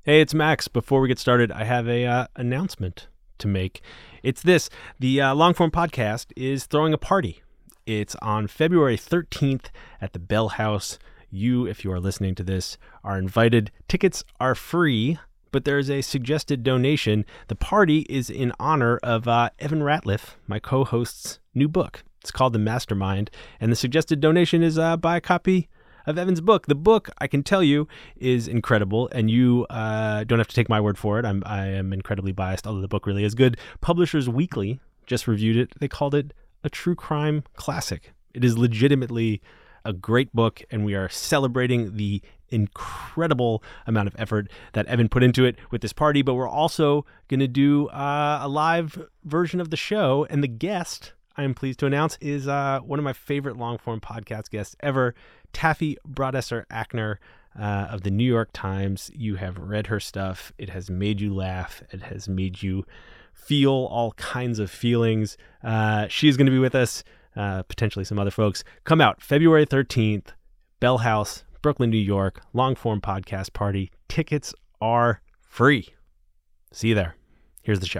Hey, it's Max. Before we get started, I have a announcement to make. It's this. The Longform Podcast is throwing a party. It's on February 13th at the Bell House. You, if you are listening to this, are invited. Tickets are free, but there's a suggested donation. The party is in honor of Evan Ratliff, my co-host's new book. It's called The Mastermind, and the suggested donation is buy a copy of Evan's book. The book, I can tell you, is incredible, and you don't have to take my word for it. I am incredibly biased, although the book really is good. Publishers Weekly just reviewed it. They called it a true crime classic. It is legitimately a great book, and we are celebrating the incredible amount of effort that Evan put into it with this party, but we're also going to do a live version of the show, and the guest, I am pleased to announce, is one of my favorite long-form podcast guests ever, Taffy Brodesser-Akner of the New York Times. You have read her stuff. It has made you laugh. It has made you feel all kinds of feelings. She is going to be with us, potentially some other folks. Come out February 13th, Bell House, Brooklyn, New York, long-form podcast party. Tickets are free. See you there. Here's the show.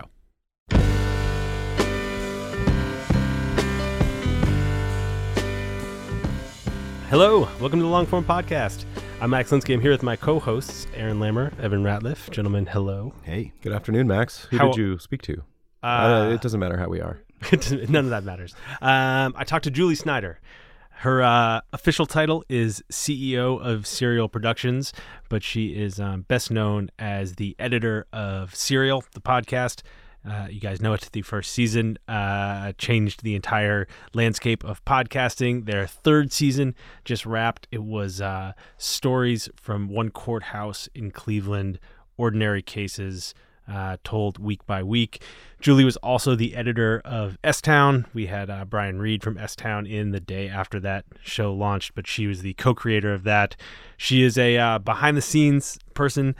Hello, welcome to the Longform Podcast. I'm Max Linsky. I'm here with my co-hosts, Aaron Lammer, Evan Ratliff. Gentlemen, hello. Hey. Good afternoon, Max. Who did you speak to? It doesn't matter how we are. None of that matters. I talked to Julie Snyder. Her official title is CEO of Serial Productions, but she is best known as the editor of Serial, the podcast. You guys know it. The first season changed the entire landscape of podcasting. Their third season just wrapped. It was stories from one courthouse in Cleveland, ordinary cases told week by week. Julie was also the editor of S-Town. We had Brian Reed from S-Town in the day after that show launched, but she was the co-creator of that. She is a behind-the-scenes person.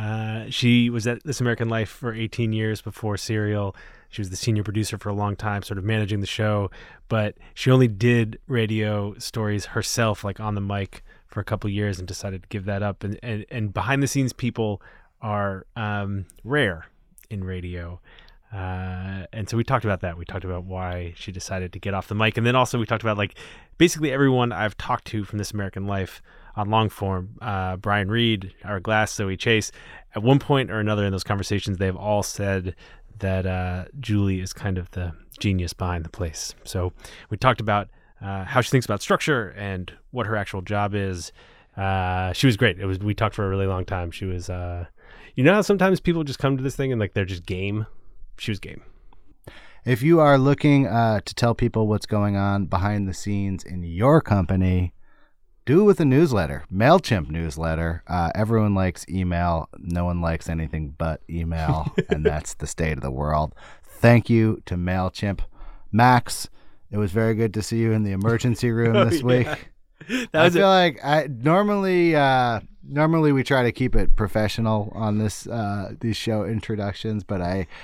She was at This American Life for 18 years before Serial. She was the senior producer for a long time, sort of managing the show, but she only did radio stories herself, like on the mic, for a couple years and decided to give that up. And behind the scenes people are rare in radio. And so we talked about that. We talked about why she decided to get off the mic. And then also we talked about like basically everyone I've talked to from This American Life on long form, Brian Reed, Ira Glass, Zoe Chase, at one point or another in those conversations, they've all said that Julie is kind of the genius behind the place. So we talked about how she thinks about structure and what her actual job is. She was great. We talked for a really long time. She was, you know how sometimes people just come to this thing and like they're just game? She was game. If you are looking to tell people what's going on behind the scenes in your company, do it with a newsletter, MailChimp newsletter. Everyone likes email. No one likes anything but email, and that's the state of the world. Thank you to MailChimp. Max, it was very good to see you in the emergency room this week. I feel like normally we try to keep it professional on these show introductions, but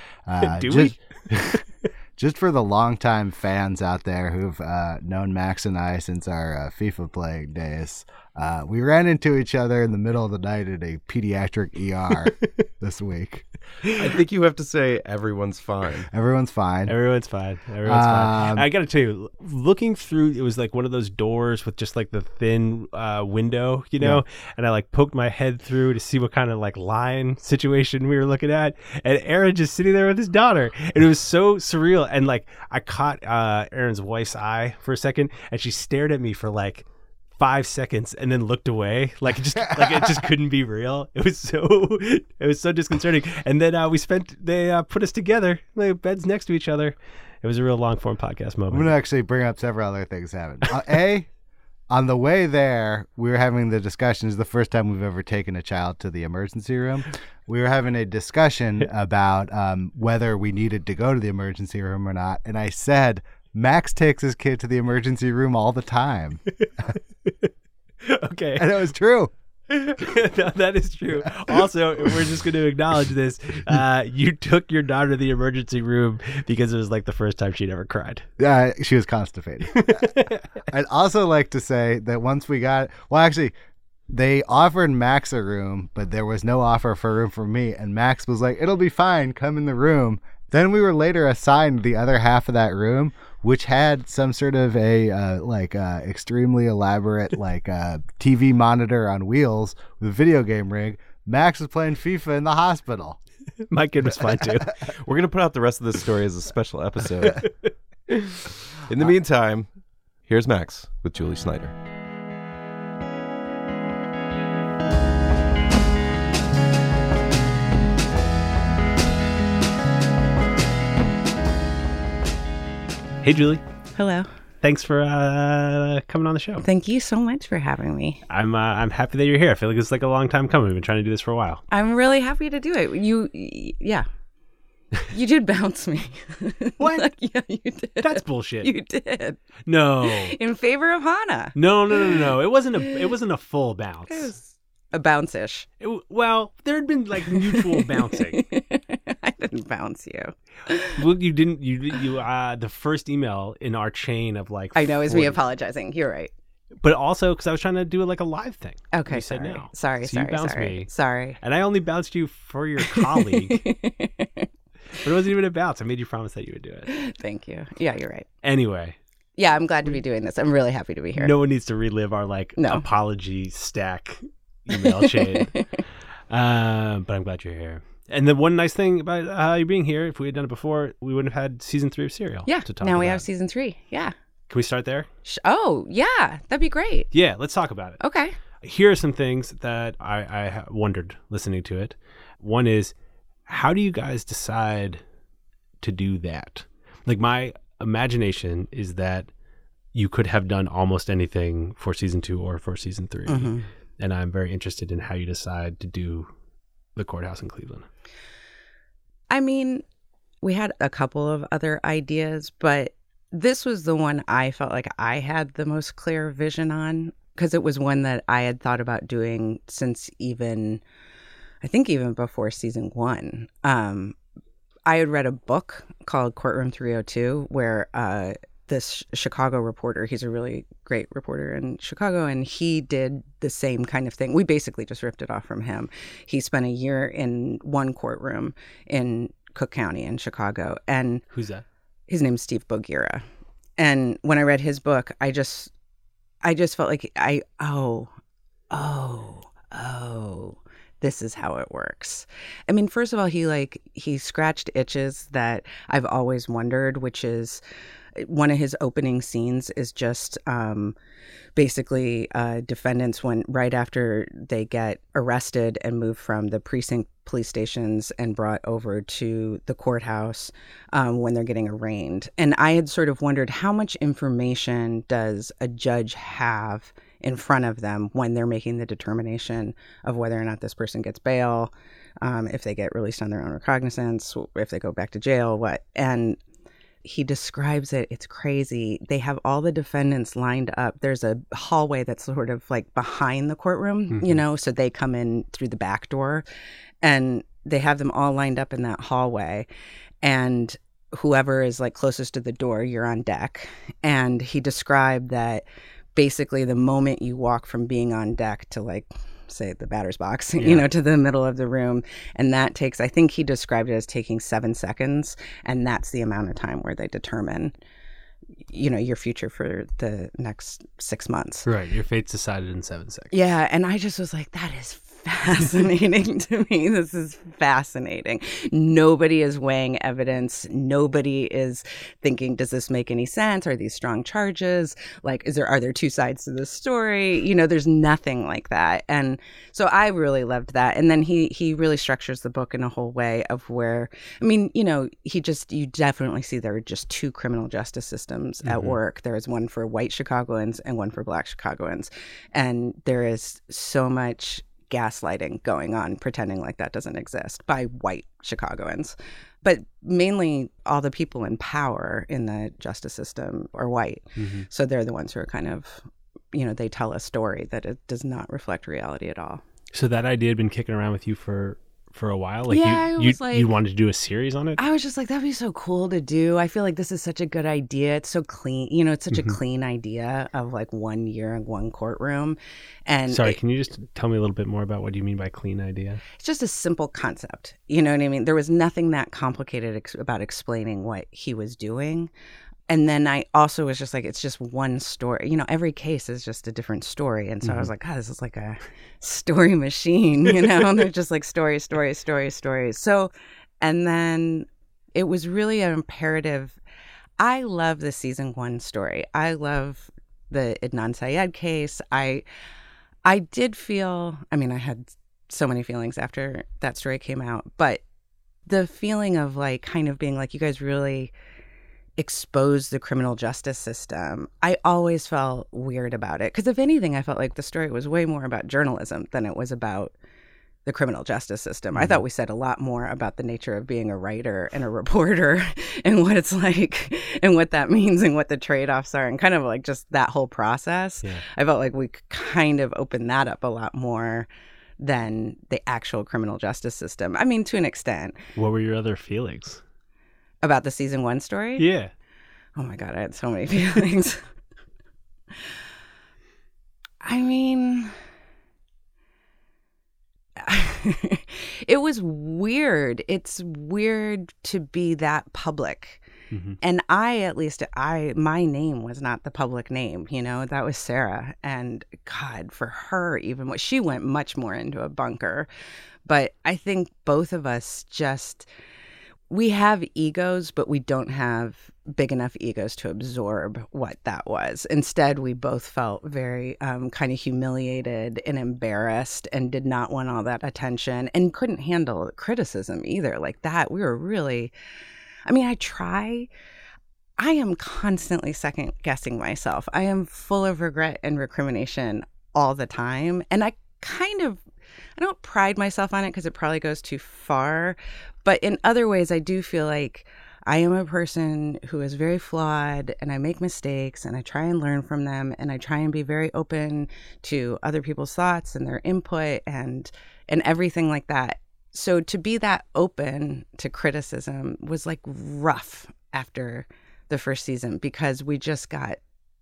just for the longtime fans out there who've known Max and I since our FIFA playing days, we ran into each other in the middle of the night at a pediatric ER this week. I think you have to say everyone's fine. Everyone's fine. Everyone's fine. Everyone's fine. I got to tell you, looking through, it was like one of those doors with just like the thin window, you know, and I like poked my head through to see what kind of like lion situation we were looking at, and Aaron just sitting there with his daughter, and it was so surreal. And like I caught Aaron's wife's eye for a second, and she stared at me for like 5 seconds and then looked away, like it just couldn't be real. It was so disconcerting. And then they put us together, like beds next to each other. It was a real long form podcast moment. I'm gonna actually bring up several other things that happened. On the way there, we were having the discussion. It's the first time we've ever taken a child to the emergency room. We were having a discussion about whether we needed to go to the emergency room or not, and I said, Max takes his kid to the emergency room all the time. Okay. And it was true. No, that is true. Also, we're just going to acknowledge this. You took your daughter to the emergency room because it was like the first time she'd ever cried. She was constipated. I'd also like to say that once we got, well, actually, They offered Max a room, but there was no offer for a room for me. And Max was like, it'll be fine. Come in the room. Then we were later assigned the other half of that room, which had some sort of a extremely elaborate TV monitor on wheels with a video game rig. Max was playing FIFA in the hospital. My kid was fine too. We're going to put out the rest of this story as a special episode. In the meantime, here's Max with Julie Snyder. Hey, Julie. Hello. Thanks for coming on the show. Thank you so much for having me. I'm happy that you're here. I feel like it's like a long time coming. We've been trying to do this for a while. I'm really happy to do it. You did bounce me. What? Yeah, you did. That's bullshit. You did. No. In favor of Hannah. No. It wasn't a full bounce. It was a bounce-ish. Well, there had been like mutual bouncing. I didn't bounce you. Well, you didn't. You the first email in our chain of like. I know, is me apologizing. You're right. But also because I was trying to do like a live thing. Okay, you said no. Sorry. You bounced me. Sorry. And I only bounced you for your colleague. But it wasn't even a bounce. I made you promise that you would do it. Thank you. Yeah, you're right. Anyway. Yeah, I'm glad to be doing this. I'm really happy to be here. No one needs to relive our apology stack email chain. But I'm glad you're here. And the one nice thing about you being here, if we had done it before, we wouldn't have had season 3 of Serial. Yeah. To talk now we about. have season 3. Yeah. Can we start there? Oh, yeah. That'd be great. Yeah, let's talk about it. Okay. Here are some things that I wondered listening to it. One is, how do you guys decide to do that? Like, my imagination is that you could have done almost anything for season 2 or for season 3. Mm-hmm. And I'm very interested in how you decide to do the courthouse in Cleveland. I mean, we had a couple of other ideas, but this was the one I felt like I had the most clear vision on, because it was one that I had thought about doing since even before season 1. I had read a book called Courtroom 302 where this Chicago reporter, he's a really great reporter in Chicago, and he did the same kind of thing. We basically just ripped it off from him. He spent a year in one courtroom in Cook County in Chicago. And who's that? His name's Steve Bogira. And when I read his book, I just felt like this is how it works. I mean, first of all, he scratched itches that I've always wondered, which is one of his opening scenes is just basically defendants right after they get arrested and moved from the precinct police stations and brought over to the courthouse when they're getting arraigned. And I had sort of wondered, how much information does a judge have in front of them when they're making the determination of whether or not this person gets bail, if they get released on their own recognizance, if they go back to jail, what. And he describes it. It's crazy. They have all the defendants lined up. There's a hallway that's sort of like behind the courtroom, Mm-hmm. So they come in through the back door, and they have them all lined up in that hallway. And whoever is like closest to the door, you're on deck. And he described that basically the moment you walk from being on deck to like, say, the batter's box, to the middle of the room. And that takes, I think he described it as taking 7 seconds. And that's the amount of time where they determine, your future for the next 6 months. Right. Your fate's decided in 7 seconds. Yeah. And I just was like, that is fascinating to me. This is fascinating. Nobody is weighing evidence. Nobody is thinking, does this make any sense? Are these strong charges? Like, are there two sides to this story? There's nothing like that. And so I really loved that. And then he really structures the book in a whole way of where, you definitely see there are just two criminal justice systems at work. There is one for white Chicagoans and one for black Chicagoans. And there is so much gaslighting going on, pretending like that doesn't exist by white Chicagoans. But mainly all the people in power in the justice system are white. Mm-hmm. So they're the ones who are kind of, they tell a story that it does not reflect reality at all. So that idea had been kicking around with you for for a while? Like Yeah, I was like- you wanted to do a series on it? I was just like, that'd be so cool to do. I feel like this is such a good idea. It's so clean. You know, it's such a clean idea of like 1 year in one courtroom. And Sorry, can you just tell me a little bit more about what you mean by clean idea? it's just a simple concept. You know what I mean? There was nothing that complicated about explaining what he was doing. And then I also was just like, it's just one story. You know, every case is just a different story. And so I was like, God, this is like a story machine, you know? And they're just like stories. So, and then it was really an imperative. I love the season 1 story. I love the Adnan Syed case. I did feel, I mean, I had so many feelings after that story came out, but the feeling of like kind of being like, you guys really expose the criminal justice system. I always felt weird about it because if anything, I felt like the story was way more about journalism than it was about the criminal justice system. I thought we said a lot more about the nature of being a writer and a reporter and what it's like and what that means and what the trade-offs are and kind of like just that whole process. Yeah. I felt like we kind of opened that up a lot more than the actual criminal justice system. I mean, to an extent. What were your other feelings? About the season 1 story? Yeah. Oh my God, I had so many feelings. I mean, it was weird. It's weird to be that public. And my name was not the public name, you know, that was Sarah. And God, for her, even she went much more into a bunker. But I think both of us we have egos, but we don't have big enough egos to absorb what that was. Instead, we both felt very kind of humiliated and embarrassed and did not want all that attention and couldn't handle criticism either. Like that, we were really, I mean, I am constantly second guessing myself. I am full of regret and recrimination all the time. And I don't pride myself on it because it probably goes too far. But in other ways, I do feel like I am a person who is very flawed and I make mistakes and I try and learn from them and I try and be very open to other people's thoughts and their input and everything like that. So to be that open to criticism was like rough after the first season because we just got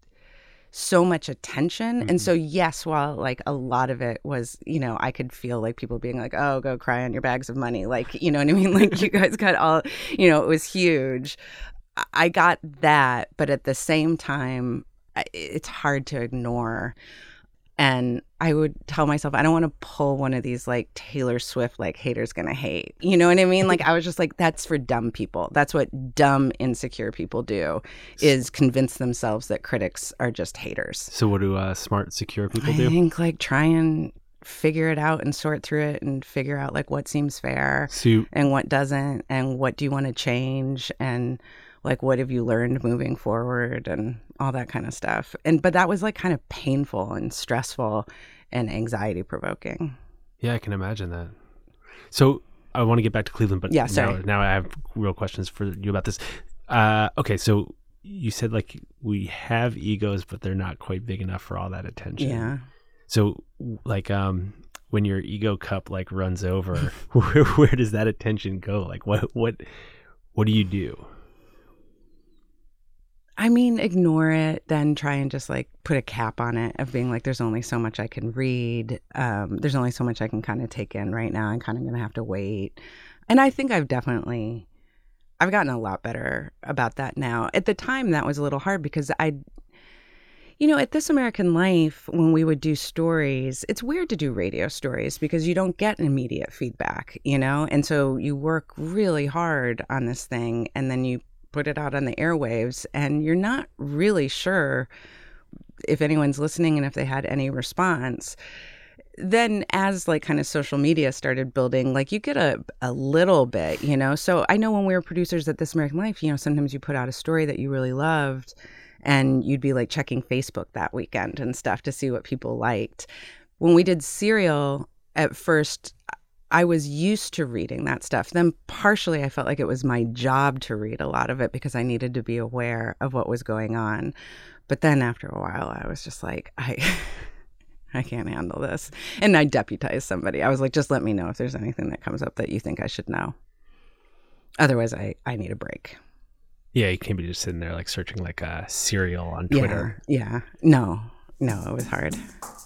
so much attention. And so, yes, while like a lot of it was, you know, I could feel like people being like, oh, go cry on your bags of money. Like, you know what I mean? Like you guys got all, you know, it was huge. I got that. But at the same time, it's hard to ignore. And I would tell myself, I don't want to pull one of these like Taylor Swift, like haters gonna hate. You know what I mean? Like I was just like, that's for dumb people. That's what dumb, insecure people do is convince themselves that critics are just haters. So what do smart, secure people I do? think like try and figure it out and sort through it and figure out like what seems fair and what doesn't and what do you want to change and like what have you learned moving forward and all that kind of stuff. But that was like kind of painful and stressful and anxiety provoking. Yeah, I can imagine that. So I want to get back to Cleveland, but yeah, sorry. Now I have real questions for you about this. Okay, so you said like we have egos, but they're not quite big enough for all that attention. Yeah. So like when your ego cup like runs over, where does that attention go? Like what do you do? I mean, ignore it, then try and just like put a cap on it of being like, there's only so much I can read. There's only so much I can kind of take in right now. I'm kind of going to have to wait. And I think I've gotten a lot better about that now. At the time, that was a little hard because you know, at This American Life, when we would do stories, it's weird to do radio stories because you don't get immediate feedback, you know? And so you work really hard on this thing and then you put it out on the airwaves and you're not really sure if anyone's listening and if they had any response. Then as like kind of social media started building, like you get a little bit, you know? So I know when we were producers at This American Life, you know, sometimes you put out a story that you really loved and you'd be like checking Facebook that weekend and stuff to see what people liked. When we did Serial, at first, I was used to reading that stuff. Then partially I felt like it was my job to read a lot of it because I needed to be aware of what was going on. But then after a while, I was just like, I can't handle this. And I deputized somebody. I was like, just let me know if there's anything that comes up that you think I should know. Otherwise, I need a break. Yeah, you can't be just sitting there like searching like a cereal on Twitter. Yeah. No, it was hard.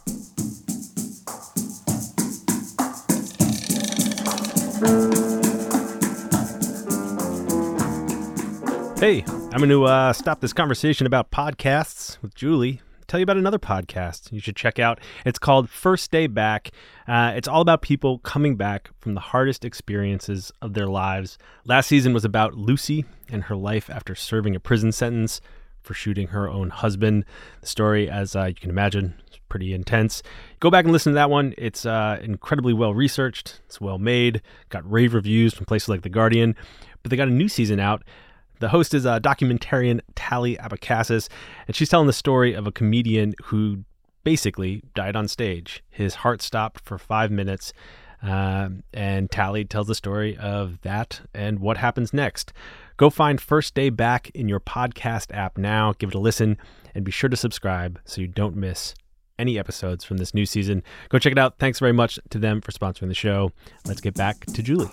Hey, I'm going to stop this conversation about podcasts with Julie. Tell you about another podcast you should check out. It's called First Day Back. It's all about people coming back from the hardest experiences of their lives. Last season was about Lucy and her life after serving a prison sentence for shooting her own husband. The story, as you can imagine, is pretty intense. Go back and listen to that one. It's incredibly well researched. It's well made. Got rave reviews from places like The Guardian. But they got a new season out. The host is documentarian Tally Abacassis, and she's telling the story of a comedian who basically died on stage. His heart stopped for 5 minutes, and Tally tells the story of that and what happens next. Go find First Day Back in your podcast app now. Give it a listen, and be sure to subscribe so you don't miss any episodes from this new season. Go check it out. Thanks very much to them for sponsoring the show. Let's get back to Julie.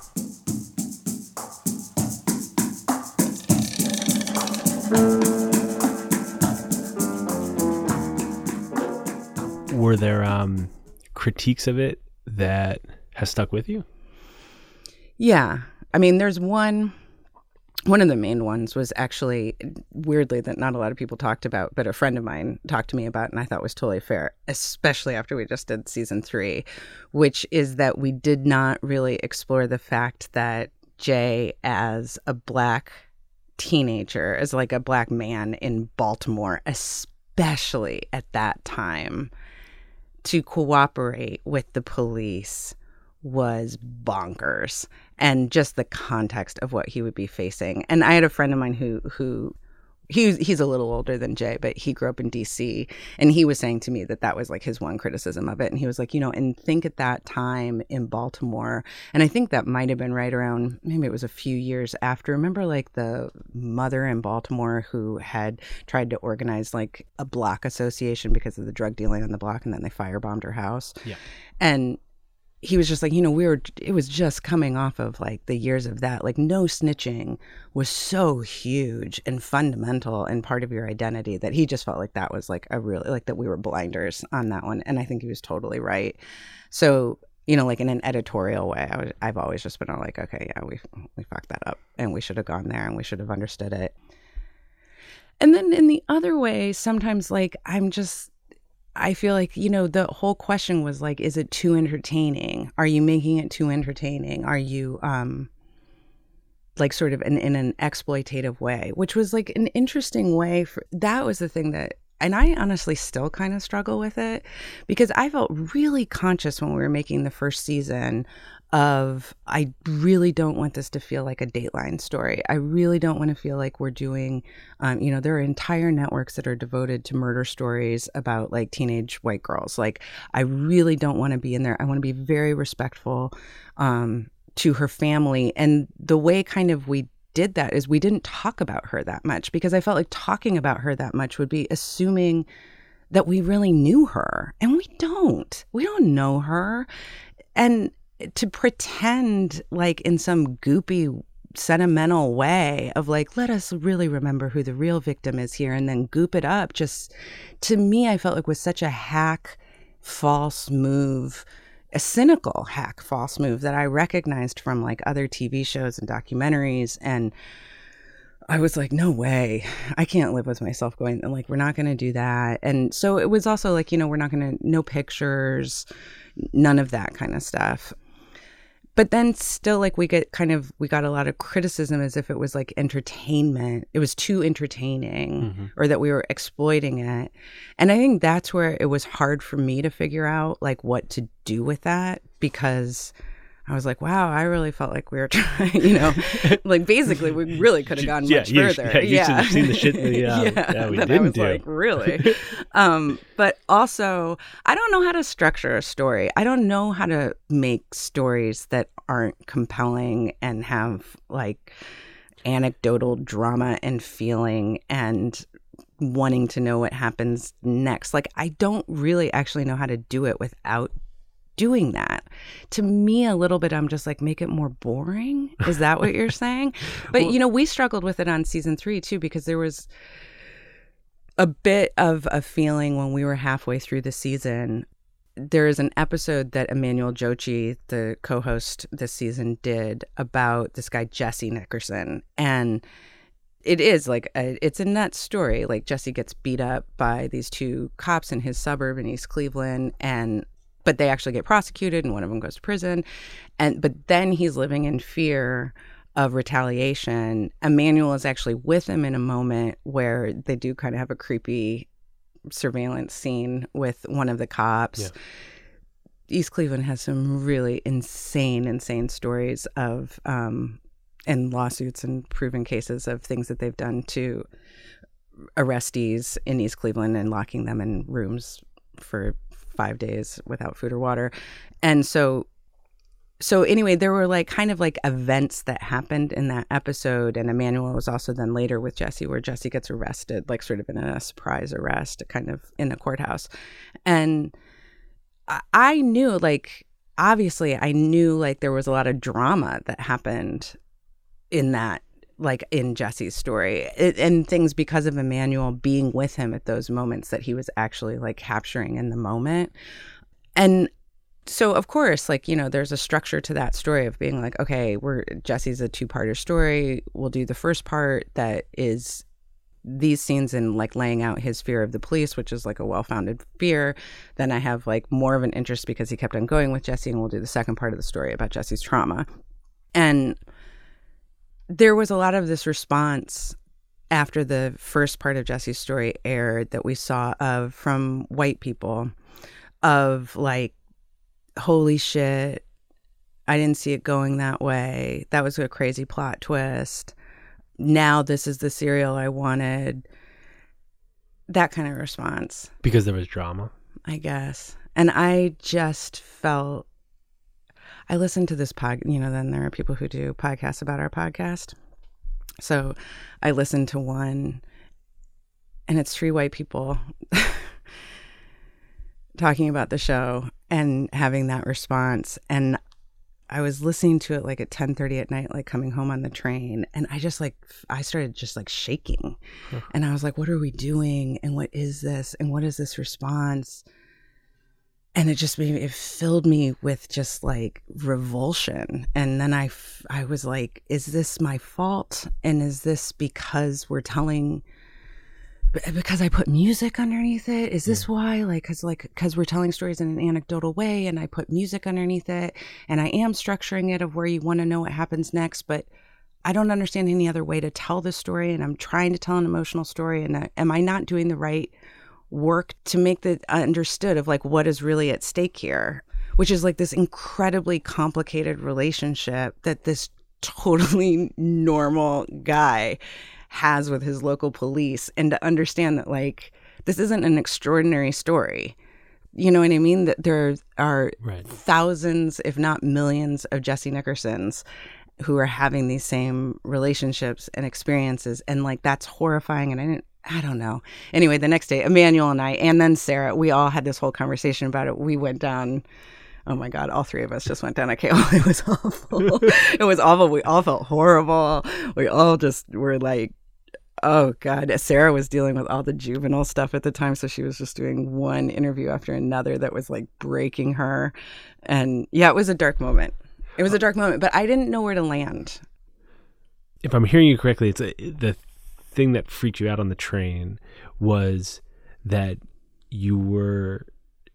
Were there critiques of it that has stuck with you? Yeah. I mean, there's one of the main ones was actually, weirdly, that not a lot of people talked about, but a friend of mine talked to me about, and I thought was totally fair, especially after we just did season 3, which is that we did not really explore the fact that Jay, as a Black teenager, as like a Black man in Baltimore, especially at that time, to cooperate with the police was bonkers, and just the context of what he would be facing. And I had a friend of mine who he's a little older than Jay, but he grew up in DC, and he was saying to me that was like his one criticism of it. And he was like, and think at that time in Baltimore, and I think that might have been right around, maybe it was a few years after. Remember like the mother in Baltimore who had tried to organize like a block association because of the drug dealing on the block, and then they firebombed her house. Yeah. And he was just like, it was just coming off of like the years of that. Like, no snitching was so huge and fundamental and part of your identity that he just felt like that was like that we were blinders on that one. And I think he was totally right. So, like in an editorial way, I've always just been like, okay, yeah, we fucked that up, and we should have gone there, and we should have understood it. And then in the other way, sometimes like I feel like, the whole question was like, is it too entertaining? Are you making it too entertaining? Are you like sort of in an exploitative way, which was like an interesting way that was the thing that, and I honestly still kind of struggle with it, because I felt really conscious when we were making the first season of, I really don't want this to feel like a Dateline story. I really don't want to feel like we're doing, there are entire networks that are devoted to murder stories about like teenage white girls. Like, I really don't want to be in there. I want to be very respectful to her family. And the way kind of we did that is we didn't talk about her that much, because I felt like talking about her that much would be assuming that we really knew her. And we don't know her. And to pretend like in some goopy, sentimental way of like, let us really remember who the real victim is here, and then goop it up, just, to me, I felt like was such a hack, false move, a cynical hack, false move that I recognized from like other TV shows and documentaries. And I was like, no way, I can't live with myself going, like, we're not going to do that. And so it was also like, we're not going to, no pictures, none of that kind of stuff. But then still, like, we got a lot of criticism as if it was like entertainment. It was too entertaining, or that we were exploiting it. And I think that's where it was hard for me to figure out like what to do with that, because I was like, wow, I really felt like we were trying, like basically we really could have gone much further. You should have seen the shit we didn't do. Like, really? But also, I don't know how to structure a story. I don't know how to make stories that aren't compelling and have like anecdotal drama and feeling and wanting to know what happens next. Like, I don't really actually know how to do it without doing that. To me, a little bit, I'm just like, make it more boring. Is that what you're saying? But, Well, you know, we struggled with it on season 3 too, because there was a bit of a feeling when we were halfway through the season. There is an episode that Emmanuel Jochi, the co-host this season, did about this guy, Jesse Nickerson. And it is like, it's a nuts story. Like, Jesse gets beat up by these 2 cops in his suburb in East Cleveland, but they actually get prosecuted, and one of them goes to prison. But then he's living in fear of retaliation. Emmanuel is actually with him in a moment where they do kind of have a creepy surveillance scene with one of the cops. Yeah. East Cleveland has some really insane stories of and lawsuits and proven cases of things that they've done to arrestees in East Cleveland and locking them in rooms for 5 days without food or water. And so anyway, there were like kind of like events that happened in that episode. And Emmanuel was also then later with Jesse, where Jesse gets arrested, like sort of in a surprise arrest, kind of in the courthouse. And I knew, like, obviously I knew like there was a lot of drama that happened in that, like in Jesse's story, and things because of Emmanuel being with him at those moments that he was actually like capturing in the moment. And so, of course, like, you know, there's a structure to that story of being like, okay, Jesse's a 2-parter story. We'll do the first part that is these scenes and like laying out his fear of the police, which is like a well-founded fear. Then I have like more of an interest because he kept on going with Jesse, and we'll do the second part of the story about Jesse's trauma. And there was a lot of this response after the first part of Jesse's story aired that we saw from white people of like, holy shit, I didn't see it going that way. That was a crazy plot twist. Now this is the serial I wanted. That kind of response. Because there was drama. I guess. And I just felt, I listened to this then there are people who do podcasts about our podcast. So I listened to one, and it's 3 white people talking about the show and having that response. And I was listening to it like at 10:30 at night, like coming home on the train. And I started just like shaking. And I was like, what are we doing? And what is this? And what is this response? And it filled me with just like revulsion. And then I was like, is this my fault? And is this because because I put music underneath it? Is this why? Because we're telling stories in an anecdotal way, and I put music underneath it, and I am structuring it of where you want to know what happens next, but I don't understand any other way to tell this story, and I'm trying to tell an emotional story, and am I not doing the right work to make the understood of like what is really at stake here, which is like this incredibly complicated relationship that this totally normal guy has with his local police, and to understand that like this isn't an extraordinary story. You know what I mean? That there are thousands, if not millions, of Jesse Nickersons who are having these same relationships and experiences, and like that's horrifying. And I don't know. Anyway, the next day, Emmanuel and I, and then Sarah, we all had this whole conversation about it. We went down, oh my God, all 3 of us just went down. Okay, it was awful. It was awful. We all felt horrible. We all just were like, oh God. Sarah was dealing with all the juvenile stuff at the time. So she was just doing one interview after another that was like breaking her. And yeah, it was a dark moment. It was a dark moment, but I didn't know where to land. If I'm hearing you correctly, it's the thing that freaked you out on the train was that you were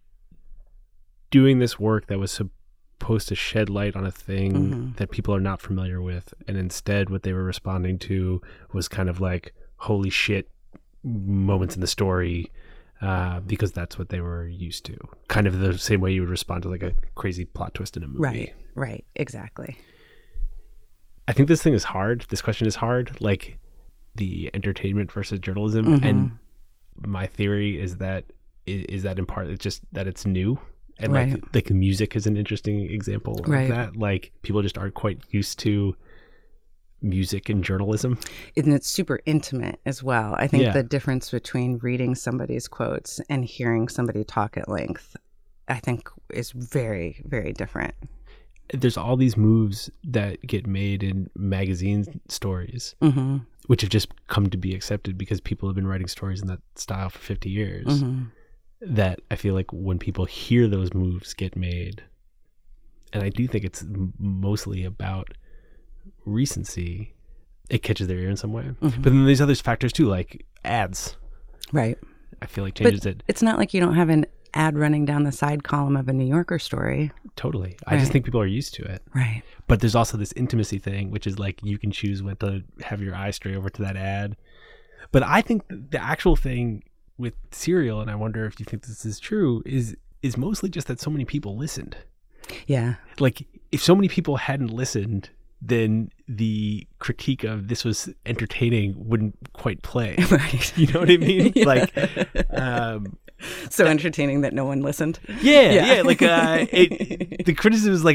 doing this work that was supposed to shed light on a thing that people are not familiar with, and instead what they were responding to was kind of like holy shit moments in the story, because that's what they were used to, kind of the same way you would respond to like a crazy plot twist in a movie. Right, exactly. I think this question is hard, like the entertainment versus journalism. And my theory is that in part it's just that it's new, and like music is an interesting example of that. Like people just aren't quite used to music and journalism. And it's super intimate as well. I think Yeah. the difference between reading somebody's quotes and hearing somebody talk at length, I think, is very, very different. There's all these moves that get made in magazine stories, Mm-hmm. which have just come to be accepted because people have been writing stories in that style for 50 years. Mm-hmm. That I feel like when people hear those moves get made, and I do think it's mostly about recency, it catches their ear in some way. Mhm. But then there's other factors too, like ads. Right. I feel like changes it It's not like you don't have an ad running down the side column of a New Yorker story. totally. I just Right. think people are used to it. Right. But there's also this intimacy thing, which is like you can choose when to have your eye stray over to that ad. But I think the actual thing with Serial, and I wonder if you think this is true, is mostly just that so many people listened. Yeah. Like if so many people hadn't listened, then the critique of this was entertaining wouldn't quite play. Right. You know what I mean? Yeah. Like, So entertaining that no one listened. yeah. Like the criticism is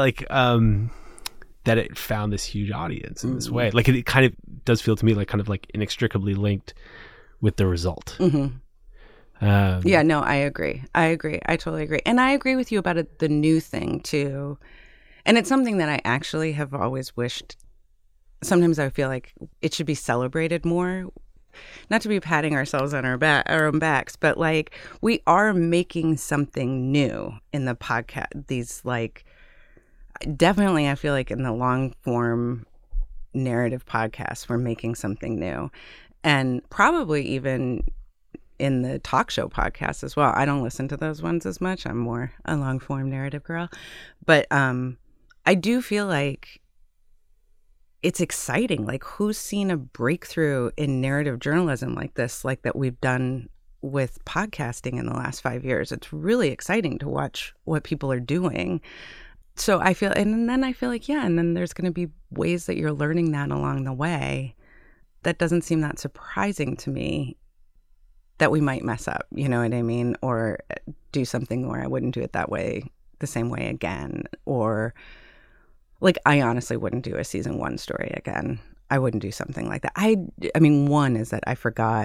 that it found this huge audience in this way. Like it kind of does feel to me like kind of like inextricably linked with the result. Mm-hmm. Yeah, no, I agree. I totally agree. And I agree with you about the new thing too. And it's something that I actually have always wished. Sometimes I feel like it should be celebrated more. Not to be patting ourselves on our own backs, but like we are making something new in the podcast. These like, definitely I feel like in the long form narrative podcasts, we're making something new. And probably even in the talk show podcast as well. I don't listen to those ones as much. I'm more a long form narrative girl. But I do feel like it's exciting. Like who's seen a breakthrough in narrative journalism like this, like that we've done with podcasting in the last 5 years? It's really exciting to watch what people are doing. So I feel, and then I feel like, yeah, and then there's going to be ways that you're learning that along the way. That doesn't seem that surprising to me, that we might mess up, you know what I mean? Or do something where I wouldn't do it that way, the same way again. Or like, I honestly wouldn't do a season 1 story again. I wouldn't do something like that. I mean, one is that I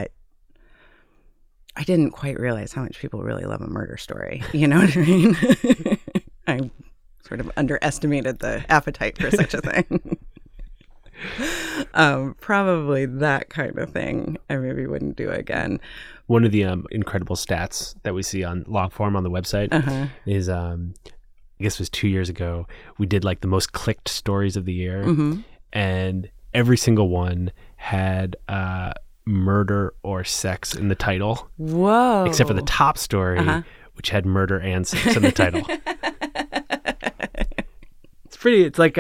didn't quite realize how much people really love a murder story. You know what I mean? I sort of underestimated the appetite for such a thing. Probably that kind of thing I maybe wouldn't do again. One of the incredible stats that we see on long form on the website is, I guess it was 2 years ago, we did like the most clicked stories of the year. Mm-hmm. And every single one had murder or sex in the title. Whoa. Except for the top story, which had murder and sex in the title. It's like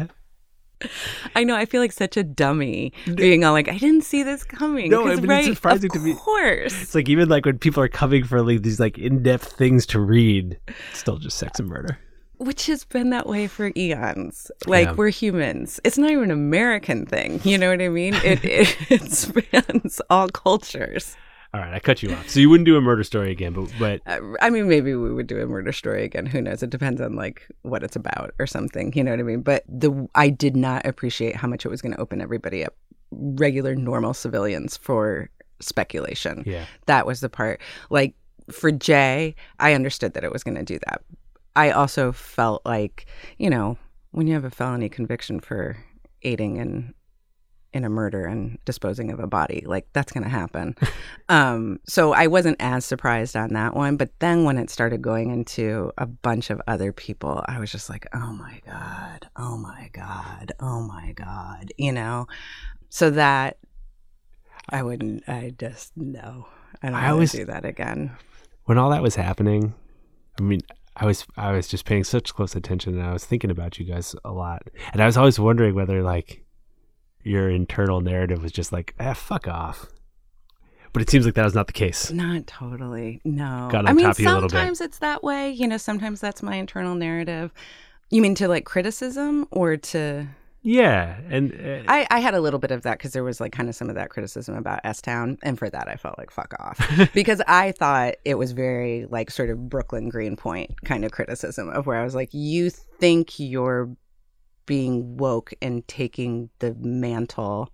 I know. I feel like such a dummy being all like, I didn't see this coming. No, I 'Cause, mean, right, it's surprising to me. Of course. It's like even like when people are coming for like these like in-depth things to read, it's still just sex and murder. Which has been that way for eons. Like, Yeah. we're humans. It's not even an American thing. You know what I mean? It spans all cultures. All right, I cut you off. So you wouldn't do a murder story again, but I mean, maybe we would do a murder story again. Who knows? It depends on like what it's about or something. You know what I mean? But I did not appreciate how much it was going to open everybody up, regular, normal civilians, for speculation. yeah. That was the part. Like for Jay, I understood that it was going to do that. I also felt like, you know, when you have a felony conviction for aiding in a murder and disposing of a body, like that's going to happen. So I wasn't as surprised on that one. But then when it started going into a bunch of other people, I was just like, oh my God, oh my God, oh my God, you know? So that I don't want to do that again. When all that was happening, I mean, I was just paying such close attention, and I was thinking about you guys a lot. And I was always wondering whether like your internal narrative was just like, fuck off. But it seems like that was not the case. Not totally. No. Got on top of you a little bit. Sometimes it's that way. You know, sometimes that's my internal narrative. You mean to like criticism or to... Yeah. And I had a little bit of that because there was like kind of some of that criticism about S-Town. And for that, I felt like, fuck off. Because I thought it was very like sort of Brooklyn Greenpoint kind of criticism of where I was like, you think you're being woke and taking the mantle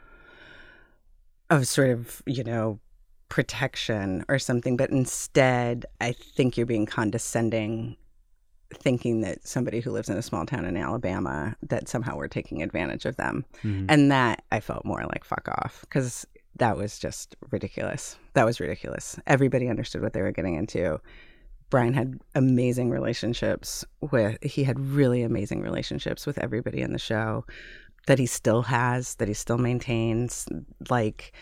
of sort of, protection or something, but instead I think you're being condescending, thinking that somebody who lives in a small town in Alabama, that somehow we're taking advantage of them. Mhm. And that I felt more like fuck off, because that was just ridiculous. That was ridiculous. Everybody understood what they were getting into. Brian had amazing relationships he had really amazing relationships with everybody in the show that he still has, that he still maintains, like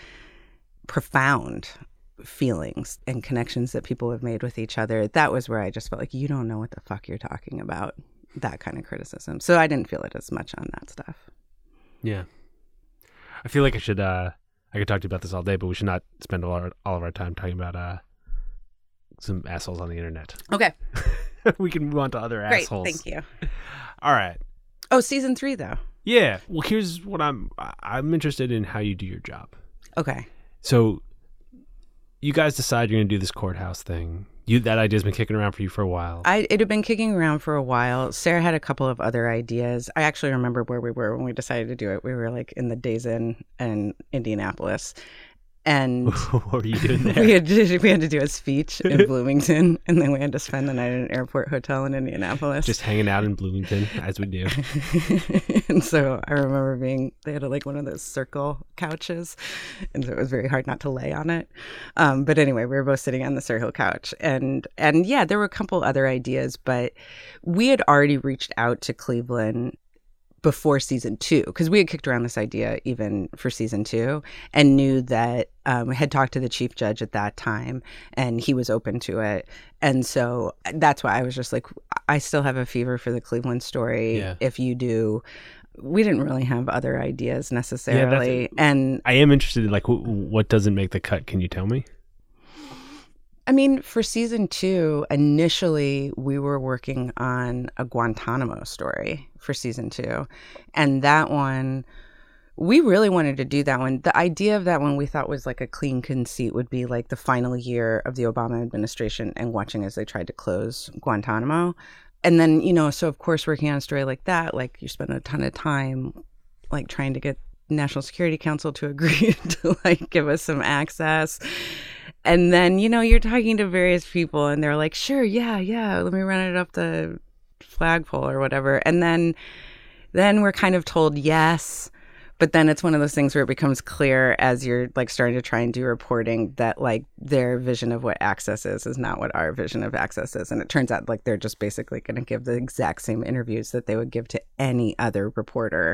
profound feelings and connections that people have made with each other. That was where I just felt like, you don't know what the fuck you're talking about, that kind of criticism. So I didn't feel it as much on that stuff. Yeah. I feel like I could talk to you about this all day, but we should not spend all of our time talking about some assholes on the internet. Okay. We can move on to other Great. assholes. Thank you. All right. Oh, season 3 though. Yeah. Well, here's what I'm interested in, how you do your job. Okay. So you guys decide you're going to do this courthouse thing. That idea's been kicking around for you for a while. It had been kicking around for a while. Sarah had a couple of other ideas. I actually remember where we were when we decided to do it. We were like in the Days Inn in Indianapolis. And What were you doing there? we had to do a speech in Bloomington, and then we had to spend the night in an airport hotel in Indianapolis. Just hanging out in Bloomington, as we do. And so I remember they had like one of those circle couches, and so it was very hard not to lay on it. But anyway, we were both sitting on the circle couch, and yeah, there were a couple other ideas, but we had already reached out to Cleveland before season 2, because we had kicked around this idea even for season 2, and knew that had talked to the chief judge at that time, and he was open to it. And so that's why I was just like, I still have a fever for the Cleveland story. Yeah. If you do. We didn't really have other ideas necessarily. And I am interested in, like, what doesn't make the cut. Can you tell me? I mean, for season 2, initially we were working on a Guantanamo story for season 2. And that one, we really wanted to do that one. The idea of that one we thought was like a clean conceit would be like the final year of the Obama administration and watching as they tried to close Guantanamo. And then, so of course, working on a story like that, like you spend a ton of time like trying to get National Security Council to agree to like give us some access. And then, you're talking to various people and they're like, sure, yeah, let me run it up the flagpole or whatever. And then we're kind of told yes. But then it's one of those things where it becomes clear as you're like starting to try and do reporting that like their vision of what access is not what our vision of access is. And it turns out like they're just basically going to give the exact same interviews that they would give to any other reporter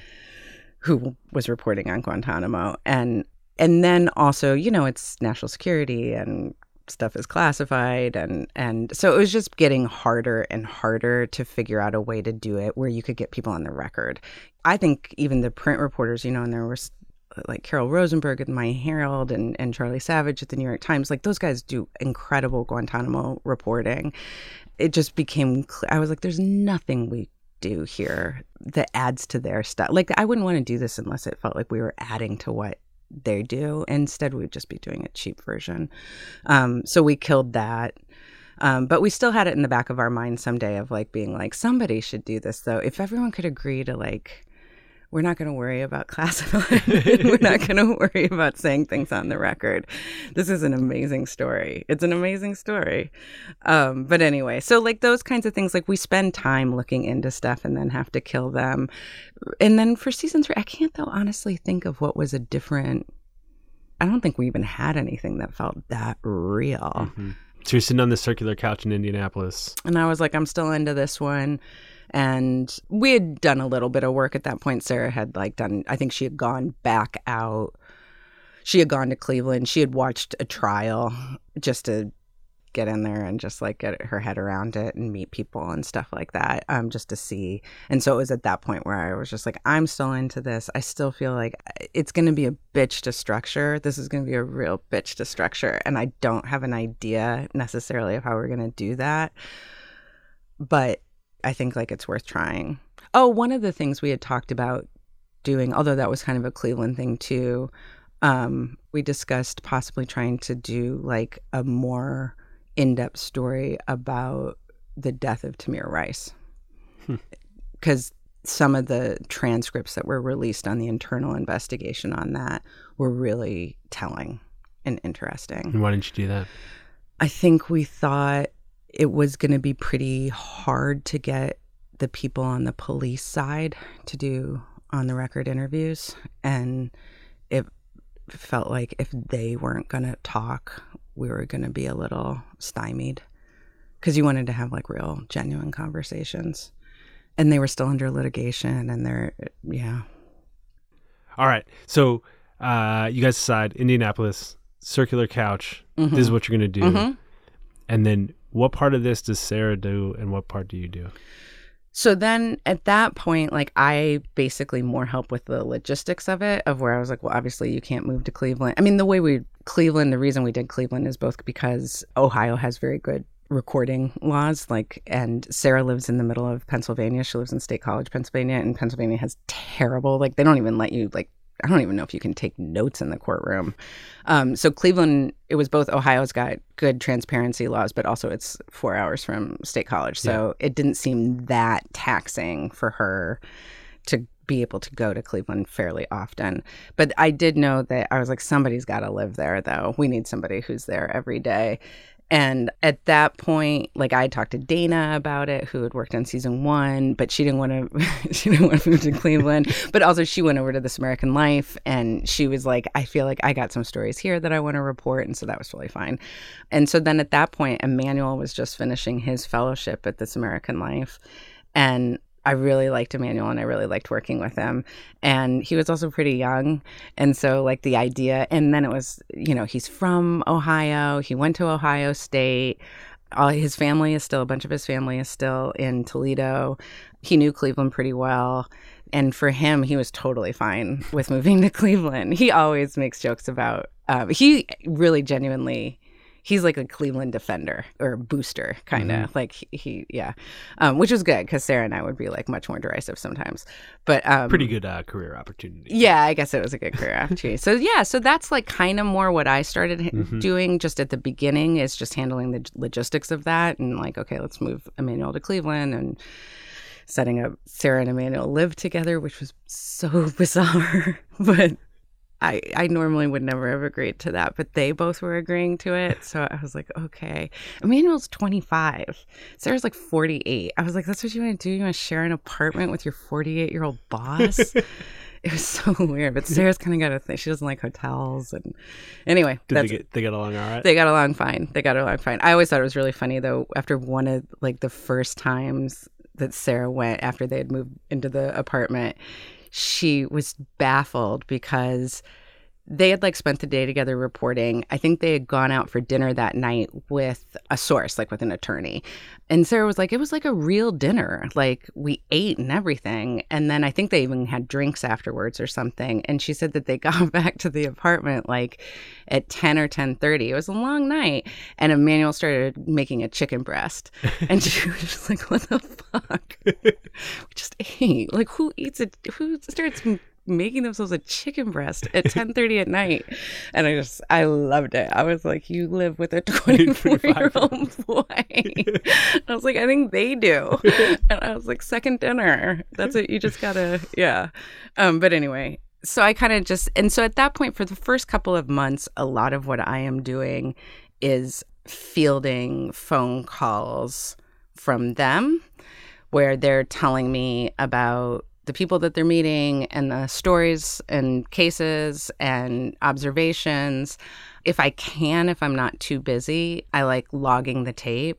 who was reporting on Guantanamo. And then also, it's national security and stuff is classified. And so it was just getting harder and harder to figure out a way to do it where you could get people on the record. I think even the print reporters, and there was like Carol Rosenberg at the Miami Herald and Charlie Savage at the New York Times, like those guys do incredible Guantanamo reporting. It just became clear. I was like, there's nothing we do here that adds to their stuff. Like I wouldn't want to do this unless it felt like we were adding to what they do. Instead, we'd just be doing a cheap version. So we killed that. But we still had it in the back of our mind someday of like being like, somebody should do this though. If everyone could agree to like, we're not going to worry about classified. We're not going to worry about saying things on the record. This is an amazing story. It's an amazing story. But anyway, so like those kinds of things, like we spend time looking into stuff and then have to kill them. And then for season 3, I can't though honestly think of what was a different, I don't think we even had anything that felt that real. Mm-hmm. So you're sitting on the circular couch in Indianapolis. And I was like, I'm still into this one. And we had done a little bit of work at that point. Sarah had like done, I think she had gone back out. She had gone to Cleveland. She had watched a trial just to get in there and just like get her head around it and meet people and stuff like that, just to see. And so it was at that point where I was just like, I'm still into this. I still feel like it's going to be a bitch to structure. This is going to be a real bitch to structure. And I don't have an idea necessarily of how we're going to do that. But I think like it's worth trying. Oh, one of the things we had talked about doing, although that was kind of a Cleveland thing too, we discussed possibly trying to do like a more in-depth story about the death of Tamir Rice. Because some of the transcripts that were released on the internal investigation on that were really telling and interesting. And why didn't you do that? I think we thought it was going to be pretty hard to get the people on the police side to do on-the-record interviews. And it felt like if they weren't going to talk, we were going to be a little stymied. Because you wanted to have like real, genuine conversations. And they were still under litigation, and yeah. All right. So you guys decide, Indianapolis, circular couch. Mm-hmm. This is what you're going to do. Mm-hmm. And then what part of this does Sarah do, and what part do you do? So then at that point, like I basically more help with the logistics of it, of where I was like, well, obviously you can't move to Cleveland. I mean, the reason we did Cleveland is both because Ohio has very good recording laws, and Sarah lives in the middle of Pennsylvania. She lives in State College, Pennsylvania, and Pennsylvania has terrible, they don't even let you, I don't even know if you can take notes in the courtroom. So Cleveland, it was both Ohio's got good transparency laws, but also it's 4 hours from State College. So It didn't seem that taxing for her to be able to go to Cleveland fairly often. But I did know that I was like, somebody's got to live there, though. We need somebody who's there every day. And at that point, I talked to Dana about it, who had worked on season 1, but she didn't want to move to Cleveland. But also she went over to This American Life, and she was like, I feel like I got some stories here that I want to report. And so that was totally fine. And so then at that point, Emmanuel was just finishing his fellowship at This American Life. And I really liked Emmanuel, and I really liked working with him. And he was also pretty young. And so the idea, and then it was, he's from Ohio. He went to Ohio State. A bunch of his family is still in Toledo. He knew Cleveland pretty well. And for him, he was totally fine with moving to Cleveland. He always makes jokes about, he really genuinely, he's like a Cleveland defender or booster, kind of which was good because Sarah and I would be much more derisive sometimes. But pretty good career opportunity. Yeah, I guess it was a good career opportunity. So that's kind of more what I started doing just at the beginning, is just handling the logistics of that, and okay, let's move Emmanuel to Cleveland, and setting up Sarah and Emmanuel live together, which was so bizarre, but I normally would never have agreed to that, but they both were agreeing to it. So I was like, okay. Emmanuel's 25. Sarah's 48. I was like, that's what you want to do? You want to share an apartment with your 48-year-old boss? It was so weird. But Sarah's kind of got a thing. She doesn't like hotels. And anyway. Did they get along all right? They got along fine. I always thought it was really funny, though, after one of the first times that Sarah went after they had moved into the apartment, she was baffled because they had spent the day together reporting. I think they had gone out for dinner that night with a source, with an attorney. And Sarah was like, it was a real dinner. We ate and everything. And then I think they even had drinks afterwards or something. And she said that they got back to the apartment at 10 or 10:30. It was a long night. And Emmanuel started making a chicken breast. And she was just like, what the fuck? We just ate. Who eats it? Who starts making themselves a chicken breast at 10:30 at night? And I loved it. I was like, you live with a 24-year-old boy. I was like, I think they do. And I was like, second dinner. That's it. You just gotta, yeah. But anyway, so I kind of so at that point, for the first couple of months, a lot of what I am doing is fielding phone calls from them where they're telling me about the people that they're meeting and the stories and cases and observations. If I'm not too busy, I like logging the tape.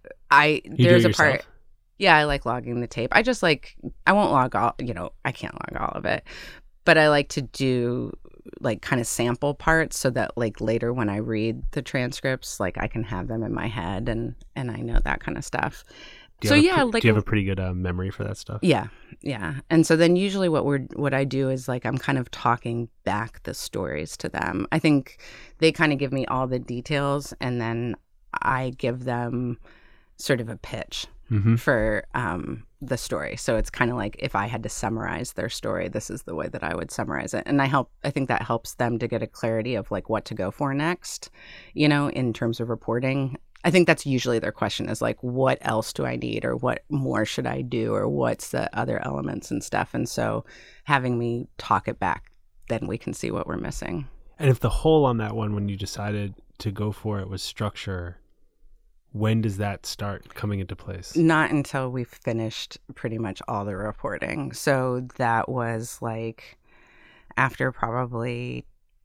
There's a part. Yeah, I like logging the tape. I won't log all, I can't log all of it, but I like to do kind of sample parts so that later when I read the transcripts, I can have them in my head and I know that kind of stuff. Do you have a pretty good memory for that stuff? Yeah. And so then usually what I do is I'm kind of talking back the stories to them. I think they kind of give me all the details, and then I give them sort of a pitch for the story. So it's kind of if I had to summarize their story, this is the way that I would summarize it. And I think that helps them to get a clarity of what to go for next, in terms of reporting. I think that's usually their question is like, what else do I need, or what more should I do, or what's the other elements and stuff. And so having me talk it back, then we can see what we're missing. And if the hole on that one, when you decided to go for it, was structure, when does that start coming into place? Not until we finished pretty much all the reporting. So that was like after probably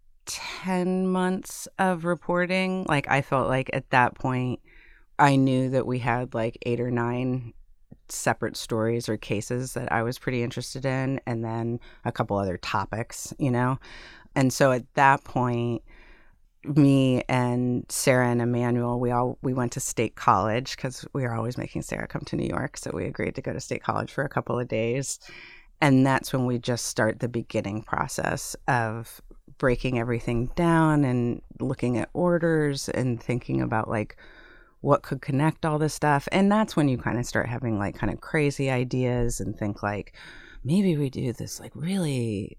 10 months of reporting. Like I felt like at that point, I knew that we had like 8 or 9 separate stories or cases that I was pretty interested in, and then a couple other topics, you know? And so at that point, me and Sarah and Emmanuel, we went to State College because we were always making Sarah come to New York. So we agreed to go to State College for a couple of days. And that's when we just start the beginning process of breaking everything down and looking at orders and thinking about like what could connect all this stuff. And that's when you kind of start having like kind of crazy ideas and think like, maybe we do this like really,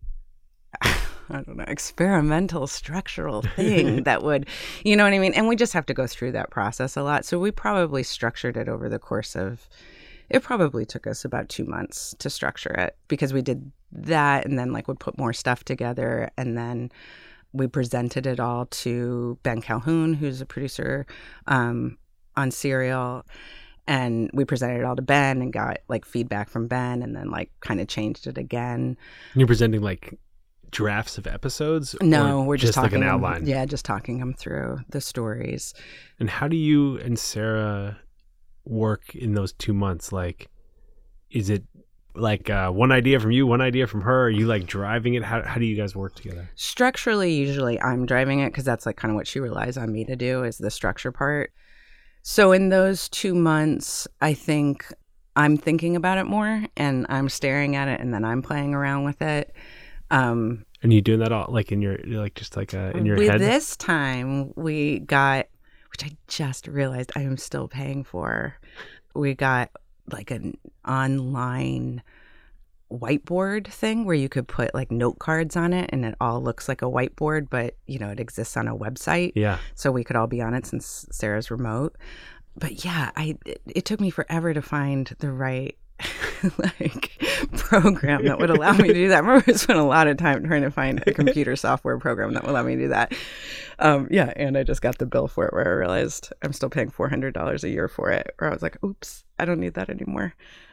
I don't know, experimental structural thing that would, you know what I mean? And we just have to go through that process a lot. So we probably structured it over the course of, it probably took us about 2 months to structure it, because we did that and then like would put more stuff together, and then we presented it all to Ben Calhoun, who's a producer on Serial, and we presented it all to Ben and got like feedback from Ben, and then like kind of changed it again. And you're presenting like drafts of episodes? No, or we're just like talking an outline. Yeah, just talking them through the stories. And how do you and Sarah work in those 2 months? Like, is it like one idea from you, one idea from her? Are you like driving it? How do you guys work together? Structurally, usually I'm driving it because that's like kind of what she relies on me to do, is the structure part. So in those 2 months, I think I'm thinking about it more, and I'm staring at it, and then I'm playing around with it. And you doing that all like in your like just like in your head? This time we got, which I just realized I am still paying for, we got like an online whiteboard thing where you could put like note cards on it, and it all looks like a whiteboard, but you know, it exists on a website. Yeah. So we could all be on it since Sarah's remote. But yeah, it took me forever to find the right like program that would allow me to do that. I remember I spent a lot of time trying to find a computer software program that would allow me to do that. Yeah, and I just got the bill for it where I realized I'm still paying $400 a year for it, where I was like, oops, I don't need that anymore.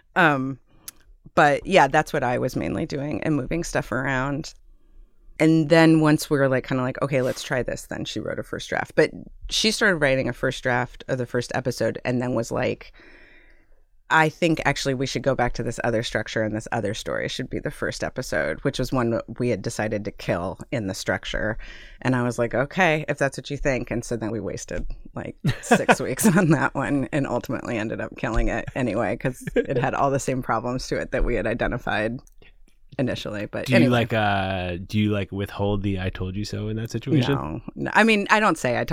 But yeah, that's what I was mainly doing, and moving stuff around. And then once we were like kind of like, okay, let's try this, then she wrote a first draft. But she started writing a first draft of the first episode, and then was like, I think actually we should go back to this other structure, and this other story should be the first episode, which was one that we had decided to kill in the structure. And I was like, okay, if that's what you think. And so then we wasted like 6 weeks on that one, and ultimately ended up killing it anyway, because it had all the same problems to it that we had identified initially. But do you like withhold the "I told you so" in that situation? No. I mean, I don't say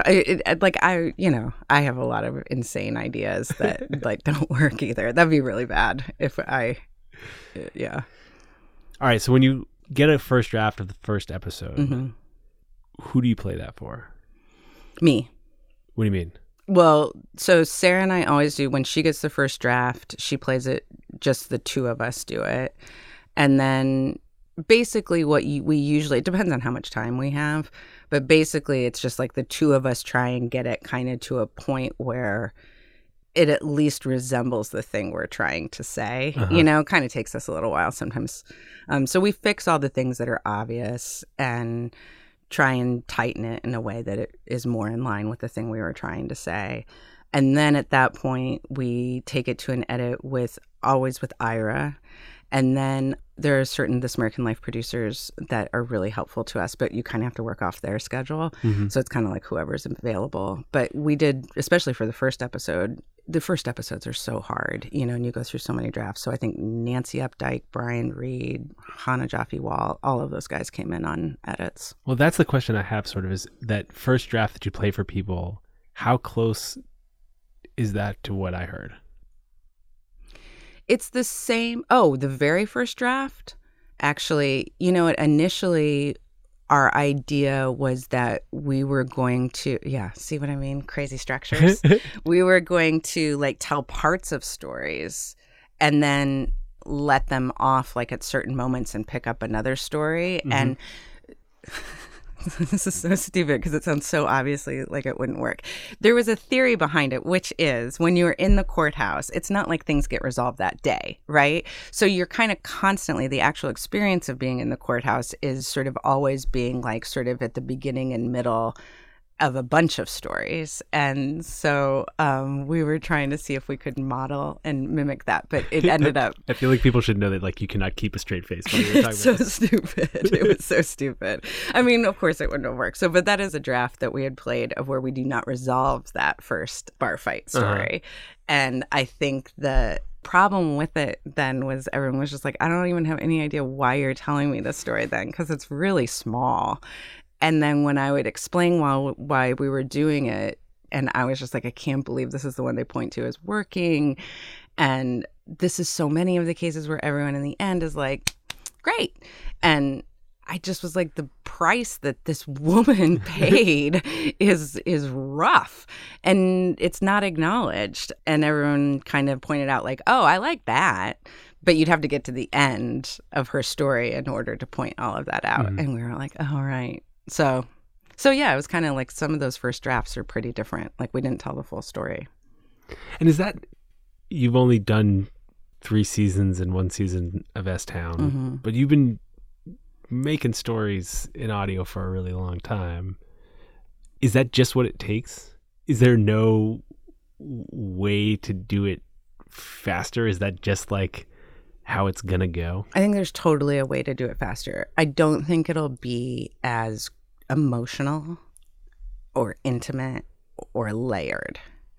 I have a lot of insane ideas that like don't work either. That'd be really bad if yeah. All right, so when you get a first draft of the first episode, Mm-hmm. who do you play that for? Me. What do you mean? Well, so Sarah and I always do, when she gets the first draft, she plays it, just the two of us do it. And then basically we usually, it depends on how much time we have, but basically it's just like the two of us try and get it kind of to a point where it at least resembles the thing we're trying to say. Uh-huh. You know, kind of takes us a little while sometimes. So we fix all the things that are obvious and try and tighten it in a way that it is more in line with the thing we were trying to say. And then at that point, we take it to an edit always with Ira. And then there are certain This American Life producers that are really helpful to us, but you kind of have to work off their schedule. Mm-hmm. So it's kind of like whoever's available. But we did, especially for the first episode, the first episodes are so hard, you know, and you go through so many drafts. So I think Nancy Updike, Brian Reed, Hannah Jaffe-Wall, all of those guys came in on edits. Well, that's the question I have sort of, is that first draft that you play for people, how close is that to what I heard? It's the same. Oh, the very first draft, actually, you know, initially our idea was that we were going to, see what I mean? Crazy structures. We were going to like tell parts of stories and then let them off like at certain moments and pick up another story. Mm-hmm. And this is so stupid because it sounds so obviously like it wouldn't work. There was a theory behind it, which is when you're in the courthouse, it's not like things get resolved that day, right? So you're kind of constantly, the actual experience of being in the courthouse is sort of always being like sort of at the beginning and middle of a bunch of stories. And so we were trying to see if we could model and mimic that, but it ended up... I feel like people should know that like you cannot keep a straight face while you're talking It's so about this. stupid. It was so stupid. I mean, of course it wouldn't have worked. So, but that is a draft that we had played of where we do not resolve that first bar fight story. And I think the problem with it then was everyone was just like, I don't even have any idea why you're telling me this story then, because it's really small. And then when I would explain why we were doing it, and I was just like, I can't believe this is the one they point to as working. And this is so many of the cases where everyone in the end is like, great. And I just was like, the price that this woman paid is rough. And it's not acknowledged. And everyone kind of pointed out like, oh, I like that. But you'd have to get to the end of her story in order to point all of that out. Mm-hmm. And we were like, oh, right. So yeah, it was kind of like some of those first drafts are pretty different. Like we didn't tell the full story. And is that, you've only done 3 seasons and 1 season of S-Town, mm-hmm. but you've been making stories in audio for a really long time. Is that just what it takes? Is there no way to do it faster? Is that just like how it's gonna go? I think there's totally a way to do it faster. I don't think it'll be as emotional or intimate or layered.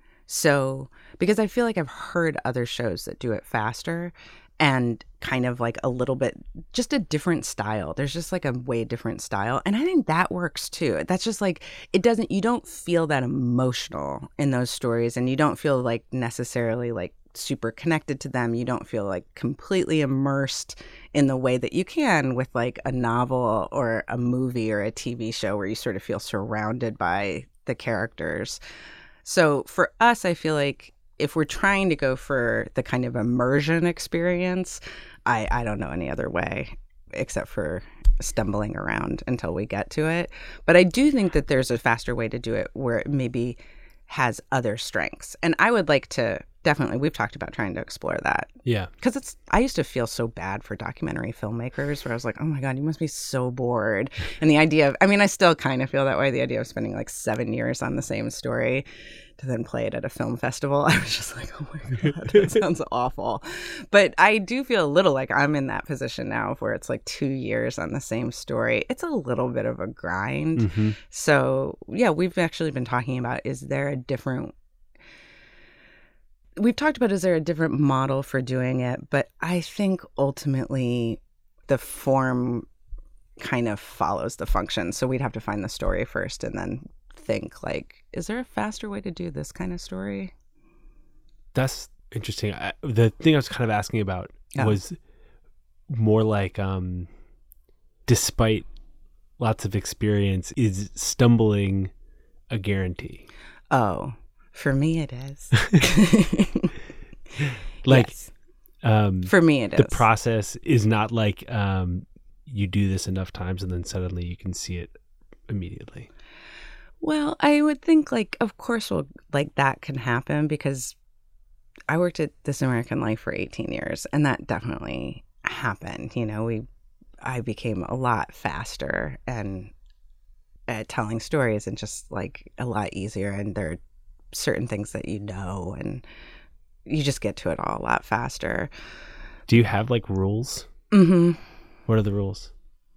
So, because I feel like I've heard other shows that do it faster and kind of like a little bit, just a different style. There's just like a way different style. And I think that works too. That's just like, you don't feel that emotional in those stories, and you don't feel like necessarily like super connected to them. You don't feel like completely immersed in the way that you can with like a novel or a movie or a TV show where you sort of feel surrounded by the characters. So for us, I feel like if we're trying to go for the kind of immersion experience, I don't know any other way except for stumbling around until we get to it. But I do think that there's a faster way to do it where it maybe has other strengths. And I would like to definitely, we've talked about trying to explore that. Yeah. Because I used to feel so bad for documentary filmmakers where I was like, oh my God, you must be so bored. And the idea of, I mean, I still kind of feel that way. The idea of spending like 7 years on the same story to then play it at a film festival, I was just like, oh my God, that sounds awful. But I do feel a little like I'm in that position now where it's like 2 years on the same story. It's a little bit of a grind. Mm-hmm. So yeah, we've actually been talking about, is there a different model for doing it? But I think ultimately the form kind of follows the function. So we'd have to find the story first and then think like, is there a faster way to do this kind of story? That's interesting. The thing I was kind of asking about was more like, despite lots of experience, is stumbling a guarantee? Oh, for me it is. Like, yes. For me it is. The process is not like you do this enough times and then suddenly you can see it immediately. Well, I would think like, of course, like that can happen because I worked at This American Life for 18 years and that definitely happened. You know, I became a lot faster and at telling stories and just like a lot easier. And there are certain things that you know, and you just get to it all a lot faster. Do you have like rules? Mm-hmm. What are the rules?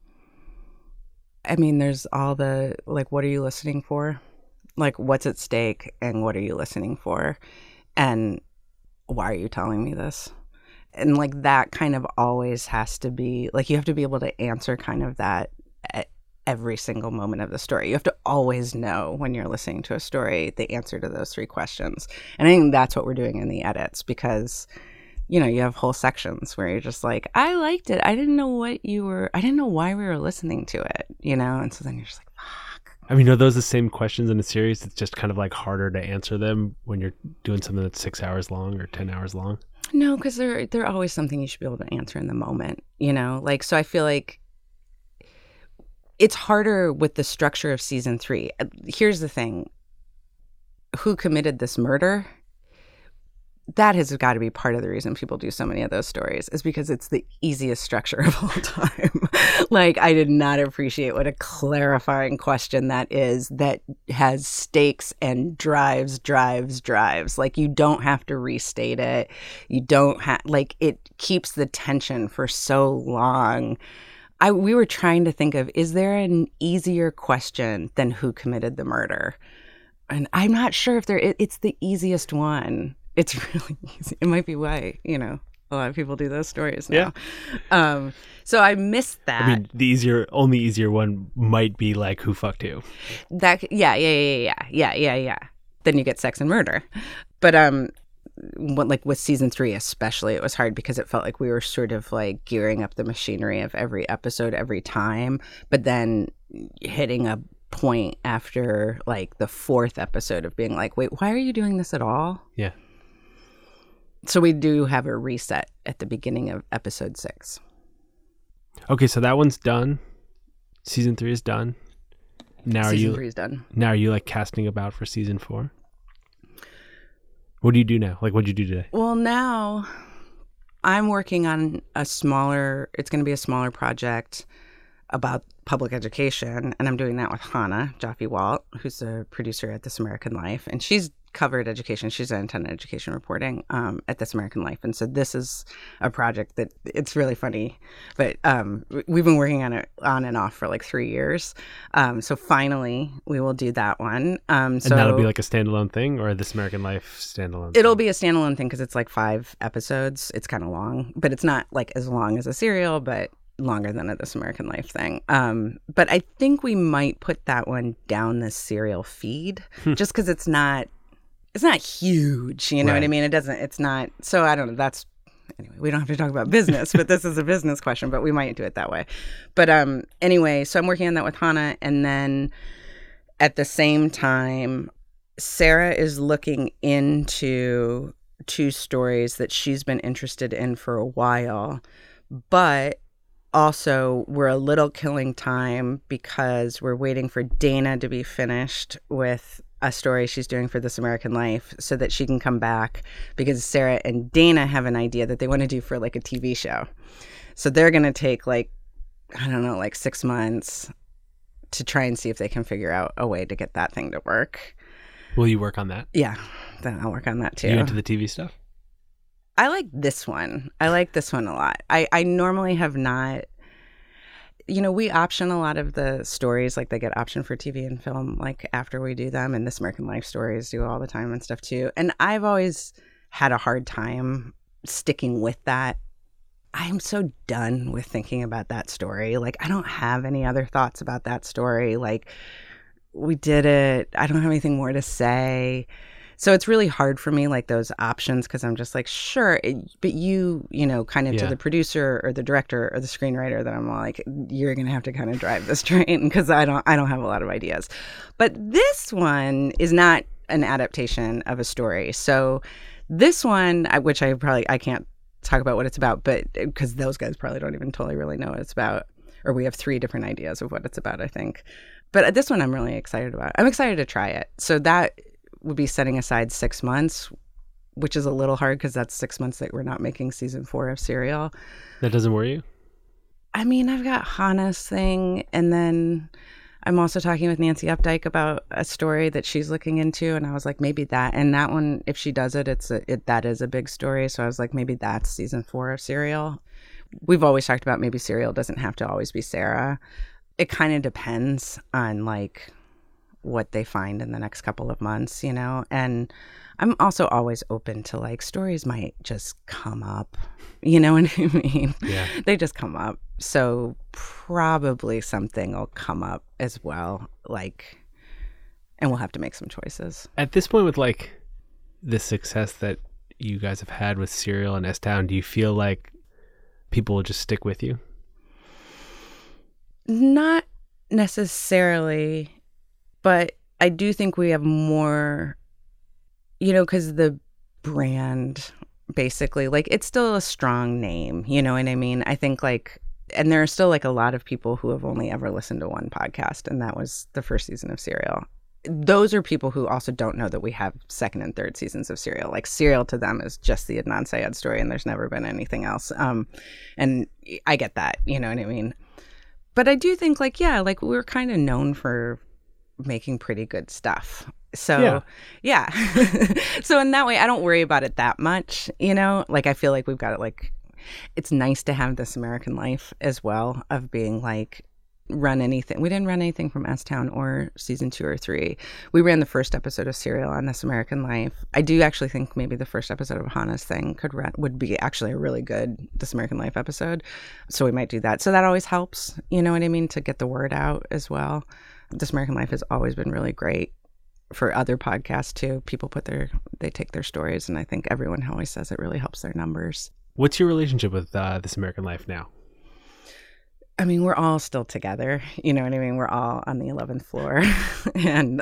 I mean, there's all the, like, what are you listening for? Like, what's at stake and what are you listening for? And why are you telling me this? And like that kind of always has to be, like, you have to be able to answer kind of that at every single moment of the story. You have to always know when you're listening to a story the answer to those 3 questions. And I think that's what we're doing in the edits, because you know, you have whole sections where you're just like, I liked it. I didn't know why we were listening to it, you know? And so then you're just like, fuck. I mean, are those the same questions in a series? It's just kind of like harder to answer them when you're doing something that's 6 hours long or 10 hours long? No, because they're always something you should be able to answer in the moment, you know? Like, so I feel like it's harder with the structure of season 3. Here's the thing. Who committed this murder? That has got to be part of the reason people do so many of those stories, is because it's the easiest structure of all time. Like, I did not appreciate what a clarifying question that is, that has stakes and drives. Like, you don't have to restate it. You don't have, like, it keeps the tension for so long. We were trying to think of, is there an easier question than who committed the murder? And I'm not sure if it's the easiest one. It's really easy. It might be why, you know, a lot of people do those stories now. Yeah. So I missed that. I mean, the only easier one might be like, who fucked who? Yeah. Then you get sex and murder. But like with season 3 especially, it was hard because it felt like we were sort of like gearing up the machinery of every episode every time, but then hitting a point after like the 4th episode of being like, wait, why are you doing this at all? Yeah. So we do have a reset at the beginning of episode 6. Okay, so that one's done. Season 3 is done. Now Season 3 is done. Now are you like casting about for season 4? What do you do now? Like, what'd you do today? Well, now I'm working on it's going to be a smaller project about public education, and I'm doing that with Hannah Jaffe-Walt, who's a producer at This American Life, and she's covered education. She's an intern in education reporting at This American Life, and so this is a project that it's really funny, but we've been working on it on and off for like 3 years. So finally, we will do that one. And that'll be like a standalone thing, or a This American Life standalone? It'll be a standalone thing because it's like 5 episodes. It's kind of long, but it's not like as long as a serial, but longer than a This American Life thing. But I think we might put that one down the serial feed just because it's not huge, you know what I mean? It's not, so I don't know, anyway, we don't have to talk about business, but this is a business question, but we might do it that way. But anyway, so I'm working on that with Hannah, and then at the same time, Sarah is looking into 2 stories that she's been interested in for a while, but also we're a little killing time because we're waiting for Dana to be finished with a story she's doing for This American Life so that she can come back, because Sarah and Dana have an idea that they want to do for like a TV show. So they're going to take like, I don't know, like 6 months to try and see if they can figure out a way to get that thing to work. Will you work on that? Yeah, then I'll work on that too. You into the TV stuff? I like this one. I like this one a lot. I normally have not, you know, we option a lot of the stories, like they get optioned for TV and film, like after we do them, and This American Life stories do all the time and stuff too. And I've always had a hard time sticking with that. I'm so done with thinking about that story. Like, I don't have any other thoughts about that story. Like, we did it. I don't have anything more to say. So it's really hard for me, like those options, because I'm just like, sure, but you know, kind of to the producer or the director or the screenwriter, that I'm like, you're going to have to kind of drive this train, because I don't have a lot of ideas. But this one is not an adaptation of a story. So this one, which I can't talk about what it's about, but because those guys probably don't even totally really know what it's about, or we have 3 different ideas of what it's about, I think. But this one I'm really excited about. I'm excited to try it. So that would be setting aside 6 months, which is a little hard because that's 6 months that we're not making season 4 of Serial. That doesn't worry you? I mean, I've got Hannah's thing, and then I'm also talking with Nancy Updike about a story that she's looking into, and I was like, maybe that. And that one, if she does it, that is a big story. So I was like, maybe that's season 4 of Serial. We've always talked about maybe Serial doesn't have to always be Sarah. It kind of depends on like what they find in the next couple of months, you know? And I'm also always open to like stories might just come up, you know what I mean? Yeah. They just come up. So probably something will come up as well, like, and we'll have to make some choices. At this point with like the success that you guys have had with Serial and S-Town, do you feel like people will just stick with you? Not necessarily, but I do think we have more, because the brand, basically, like, it's still a strong name, you know what I mean? I think, like, and there are still, like, a lot of people who have only ever listened to one podcast, and that was the first season of Serial. Those are people who also don't know that we have second and third seasons of Serial. Like, Serial to them is just the Adnan Syed story, and there's never been anything else. And I get that, you know what I mean? But I do think, like, yeah, like, we're kind of known for making pretty good stuff. So, yeah. So in that way, I don't worry about it that much, Like, I feel like we've got it, like, it's nice to have This American Life as well, of being, like, run anything. We didn't run anything from S-Town or season 2 or 3. We ran the first episode of Serial on This American Life. I do actually think maybe the first episode of Hannah's Thing would be actually a really good This American Life episode. So we might do that. So that always helps, you know what I mean, to get the word out as well. This American Life has always been really great for other podcasts too. People they take their stories, and I think everyone always says it really helps their numbers. What's your relationship with This American Life now? I mean, we're all still together. You know what I mean? We're all on the 11th floor. And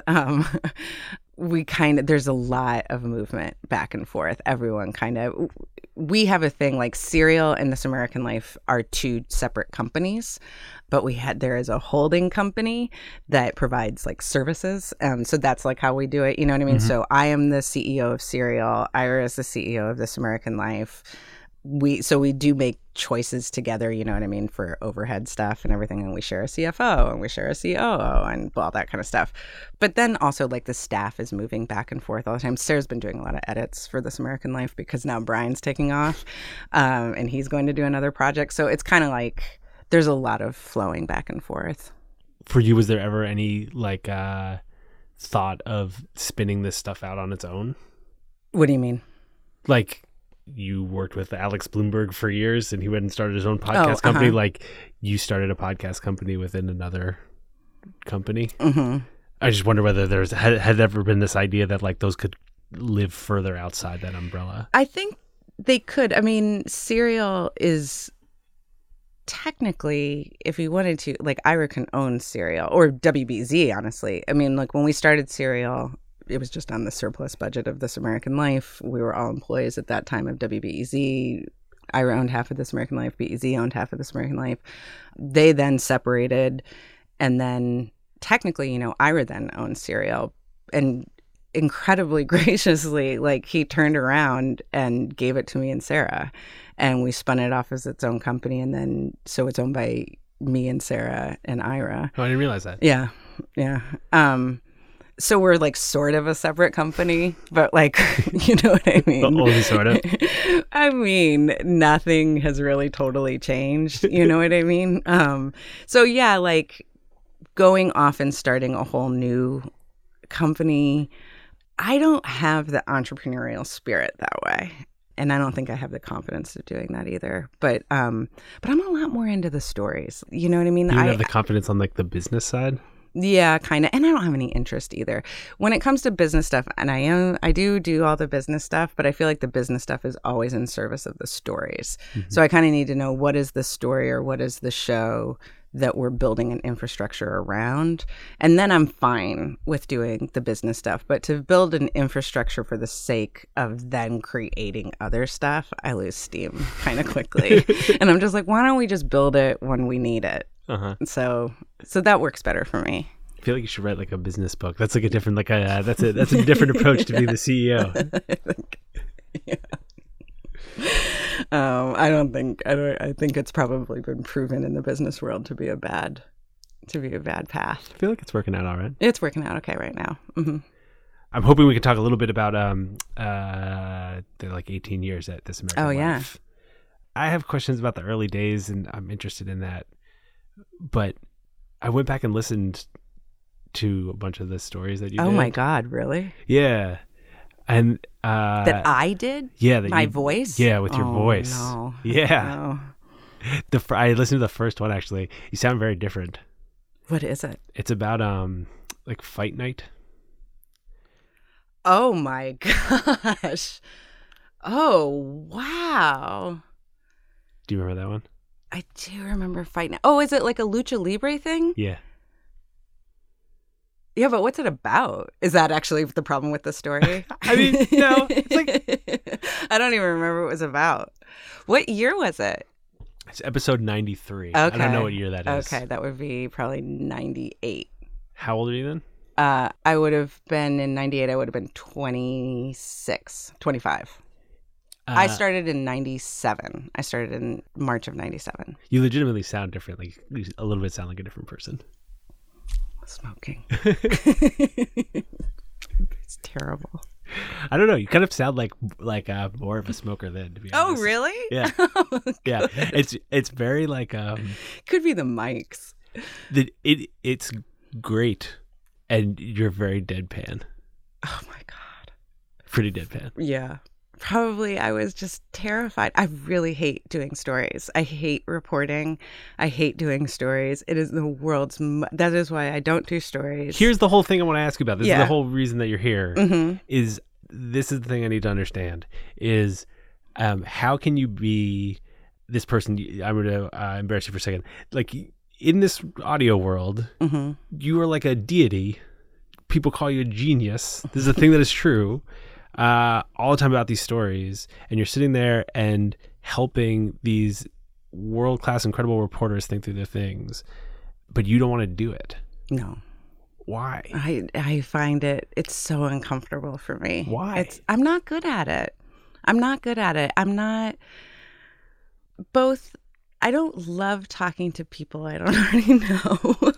there's a lot of movement back and forth. Everyone we have a thing, like, Serial and This American Life are 2 separate companies, but there is a holding company that provides, like, services. So that's, like, how we do it. You know what I mean? Mm-hmm. So I am the CEO of Serial. Ira is the CEO of This American Life. We do make choices together, you know what I mean, for overhead stuff and everything, and we share a CFO and we share a COO and all that kind of stuff. But then also, like, the staff is moving back and forth all the time. Sarah's been doing a lot of edits for This American Life because now Brian's taking off, and he's going to do another project. So it's kind of like there's a lot of flowing back and forth. For you, was there ever any, like, thought of spinning this stuff out on its own? What do you mean? Like, you worked with Alex Bloomberg for years, and he went and started his own podcast company. Like, you started a podcast company within another company. Mm-hmm. I just wonder whether had ever been this idea that, like, those could live further outside that umbrella. I think they could. I mean, Serial is technically, if you wanted to, like, Ira can own Serial, or WBZ, honestly. I mean, like, when we started Serial, it was just on the surplus budget of This American Life. We were all employees at that time of WBEZ. Ira owned half of This American Life. BEZ owned half of This American Life. They then separated. And then technically, Ira then owned Serial. And incredibly graciously, like, he turned around and gave it to me and Sarah. And we spun it off as its own company. And then, so it's owned by me and Sarah and Ira. Oh, I didn't realize that. Yeah. Yeah. So we're, like, sort of a separate company, but, like, you know what I mean? Only sort of. I mean, nothing has really totally changed. You know what I mean? So, yeah, like, going off and starting a whole new company, I don't have the entrepreneurial spirit that way. And I don't think I have the confidence of doing that either. But I'm a lot more into the stories. You know what I mean? You don't have the confidence on, like, the business side? Yeah, kind of. And I don't have any interest either. When it comes to business stuff, and I do all the business stuff, but I feel like the business stuff is always in service of the stories. Mm-hmm. So I kind of need to know, what is the story or what is the show that we're building an infrastructure around. And then I'm fine with doing the business stuff. But to build an infrastructure for the sake of then creating other stuff, I lose steam kind of quickly. And I'm just like, why don't we just build it when we need it? Uh-huh. So that works better for me. I feel like you should write, like, a business book. That's like a different, like, that's a different approach to be the CEO. I think it's probably been proven in the business world to be a bad path. I feel like it's working out all right. It's working out okay right now. Mm-hmm. I'm hoping we can talk a little bit about the, like, 18 years at This American Life. Yeah. I have questions about the early days, and I'm interested in that. But I went back and listened to a bunch of the stories that you did. Oh my God, really? Yeah. And that I did? Yeah. My voice? Yeah, with your voice. No. Yeah. No. I listened to the first one, actually. You sound very different. What is it? It's about like fight night. Oh my gosh. Oh, wow. Do you remember that one? I do remember Fight Night. Oh, is it like a lucha libre thing? Yeah. Yeah, but what's it about? Is that actually the problem with the story? I mean, no. It's like I don't even remember what it was about. What year was it? it's episode 93. Okay. I don't know what year that is. Okay, that would be probably 98. How old are you then? I would have been in 98. I would have been 25. I started in 97. I started in March of 97. You legitimately sound different. Like you a little bit sound like a different person. Smoking. It's terrible. I don't know. You kind of sound like more of a smoker than, to be Oh, honest. really? Yeah. Oh, Yeah. It's very like could be the mics. it's great, and you're very deadpan. Oh my God. Pretty deadpan. Yeah. Probably I was just terrified. I really hate doing stories. I hate reporting. I hate doing stories. It is the world's... that is why I don't do stories. Here's the whole thing I want to ask you about. This is Yeah. the whole reason that you're here. Mhm. This is the thing I need to understand is how can you be this person? I'm going to embarrass you for a second. Like in this audio world, Mhm. you are like a deity. People call you a genius. This is a thing that is true. All the time about these stories, and you're sitting there and helping these world-class, incredible reporters think through their things, but you don't want to do it. No. Why? I find it's so uncomfortable for me. Why? I'm not good at it. I'm not both. I don't love talking to people I don't already know.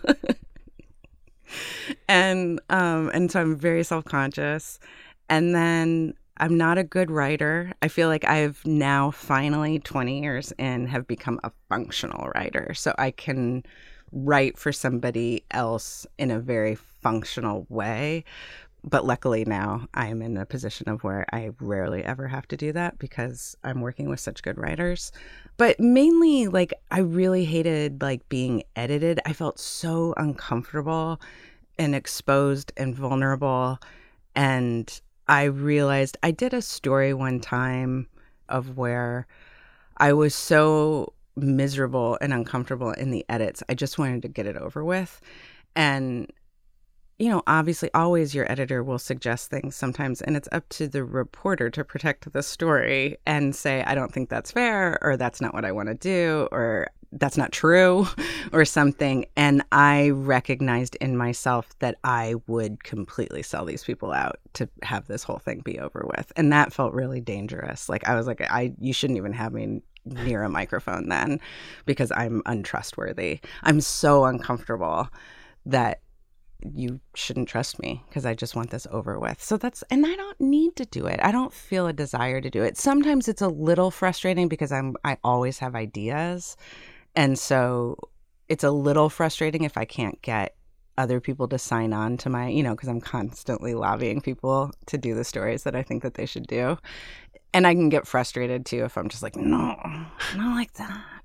And so I'm very self-conscious. And then I'm not a good writer. I feel like I've now finally 20 years in have become a functional writer. So I can write for somebody else in a very functional way. But luckily now I'm in a position of where I rarely ever have to do that because I'm working with such good writers. But mainly, like, I really hated like being edited. I felt so uncomfortable and exposed and vulnerable. And I realized I did a story one time of where I was so miserable and uncomfortable in the edits. I just wanted to get it over with. And, you know, obviously always your editor will suggest things sometimes, and it's up to the reporter to protect the story and say, I don't think that's fair, or that's not what I want to do, or that's not true, or something. And I recognized in myself that I would completely sell these people out to have this whole thing be over with. And that felt really dangerous. Like, I was like, you shouldn't even have me near a microphone then, because I'm untrustworthy. I'm so uncomfortable that you shouldn't trust me because I just want this over with. So and I don't need to do it. I don't feel a desire to do it. Sometimes it's a little frustrating because I always have ideas. And so it's a little frustrating if I can't get other people to sign on to my, because I'm constantly lobbying people to do the stories that I think that they should do. And I can get frustrated too if I'm just like, no, not like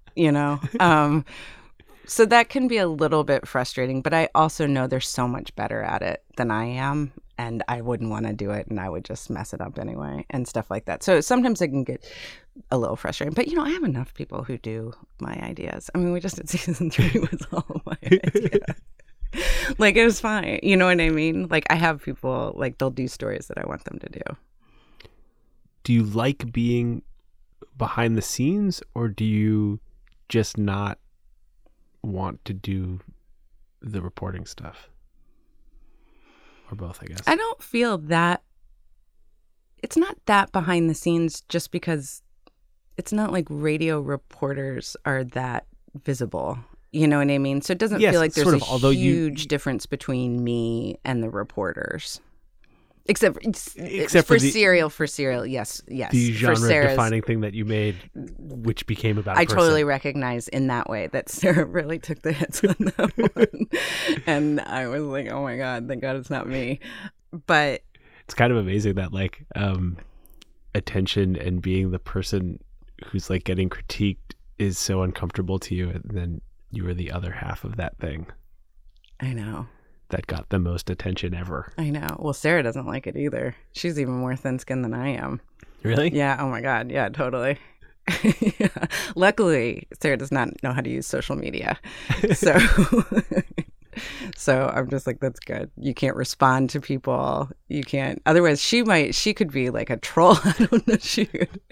that, So that can be a little bit frustrating, but I also know they're so much better at it than I am, and I wouldn't want to do it, and I would just mess it up anyway and stuff like that. So sometimes it can get a little frustrating, but I have enough people who do my ideas. I mean, we just did season 3 was all my ideas. Like, it was fine. You know what I mean? Like, I have people, like, they'll do stories that I want them to do. Do you like being behind the scenes, or do you just not want to do the reporting stuff? Or both, I guess. I don't feel that. It's not that behind the scenes just because it's not like radio reporters are that visible. You know what I mean? So it doesn't Yes, feel like there's sort of, a although huge difference between me and the reporters. Except for for the- serial, yes. The For Sarah's, genre-defining thing that you made, which became about a I person. totally recognize in that way that Sarah really took the hits on that one. And I was like, oh my God, thank God it's not me. But It's kind of amazing that, like, attention and being the person who's, like, getting critiqued is so uncomfortable to you, and then you were the other half of that thing. I know. that got the most attention ever. I know. Well, Sarah doesn't like it either. She's even more thin-skinned than I am. Really? Yeah. Oh my God. Yeah, totally. Yeah. Luckily, Sarah does not know how to use social media. So so I'm just like, that's good. You can't respond to people. You can't. Otherwise, she could be like a troll. I don't know. She could.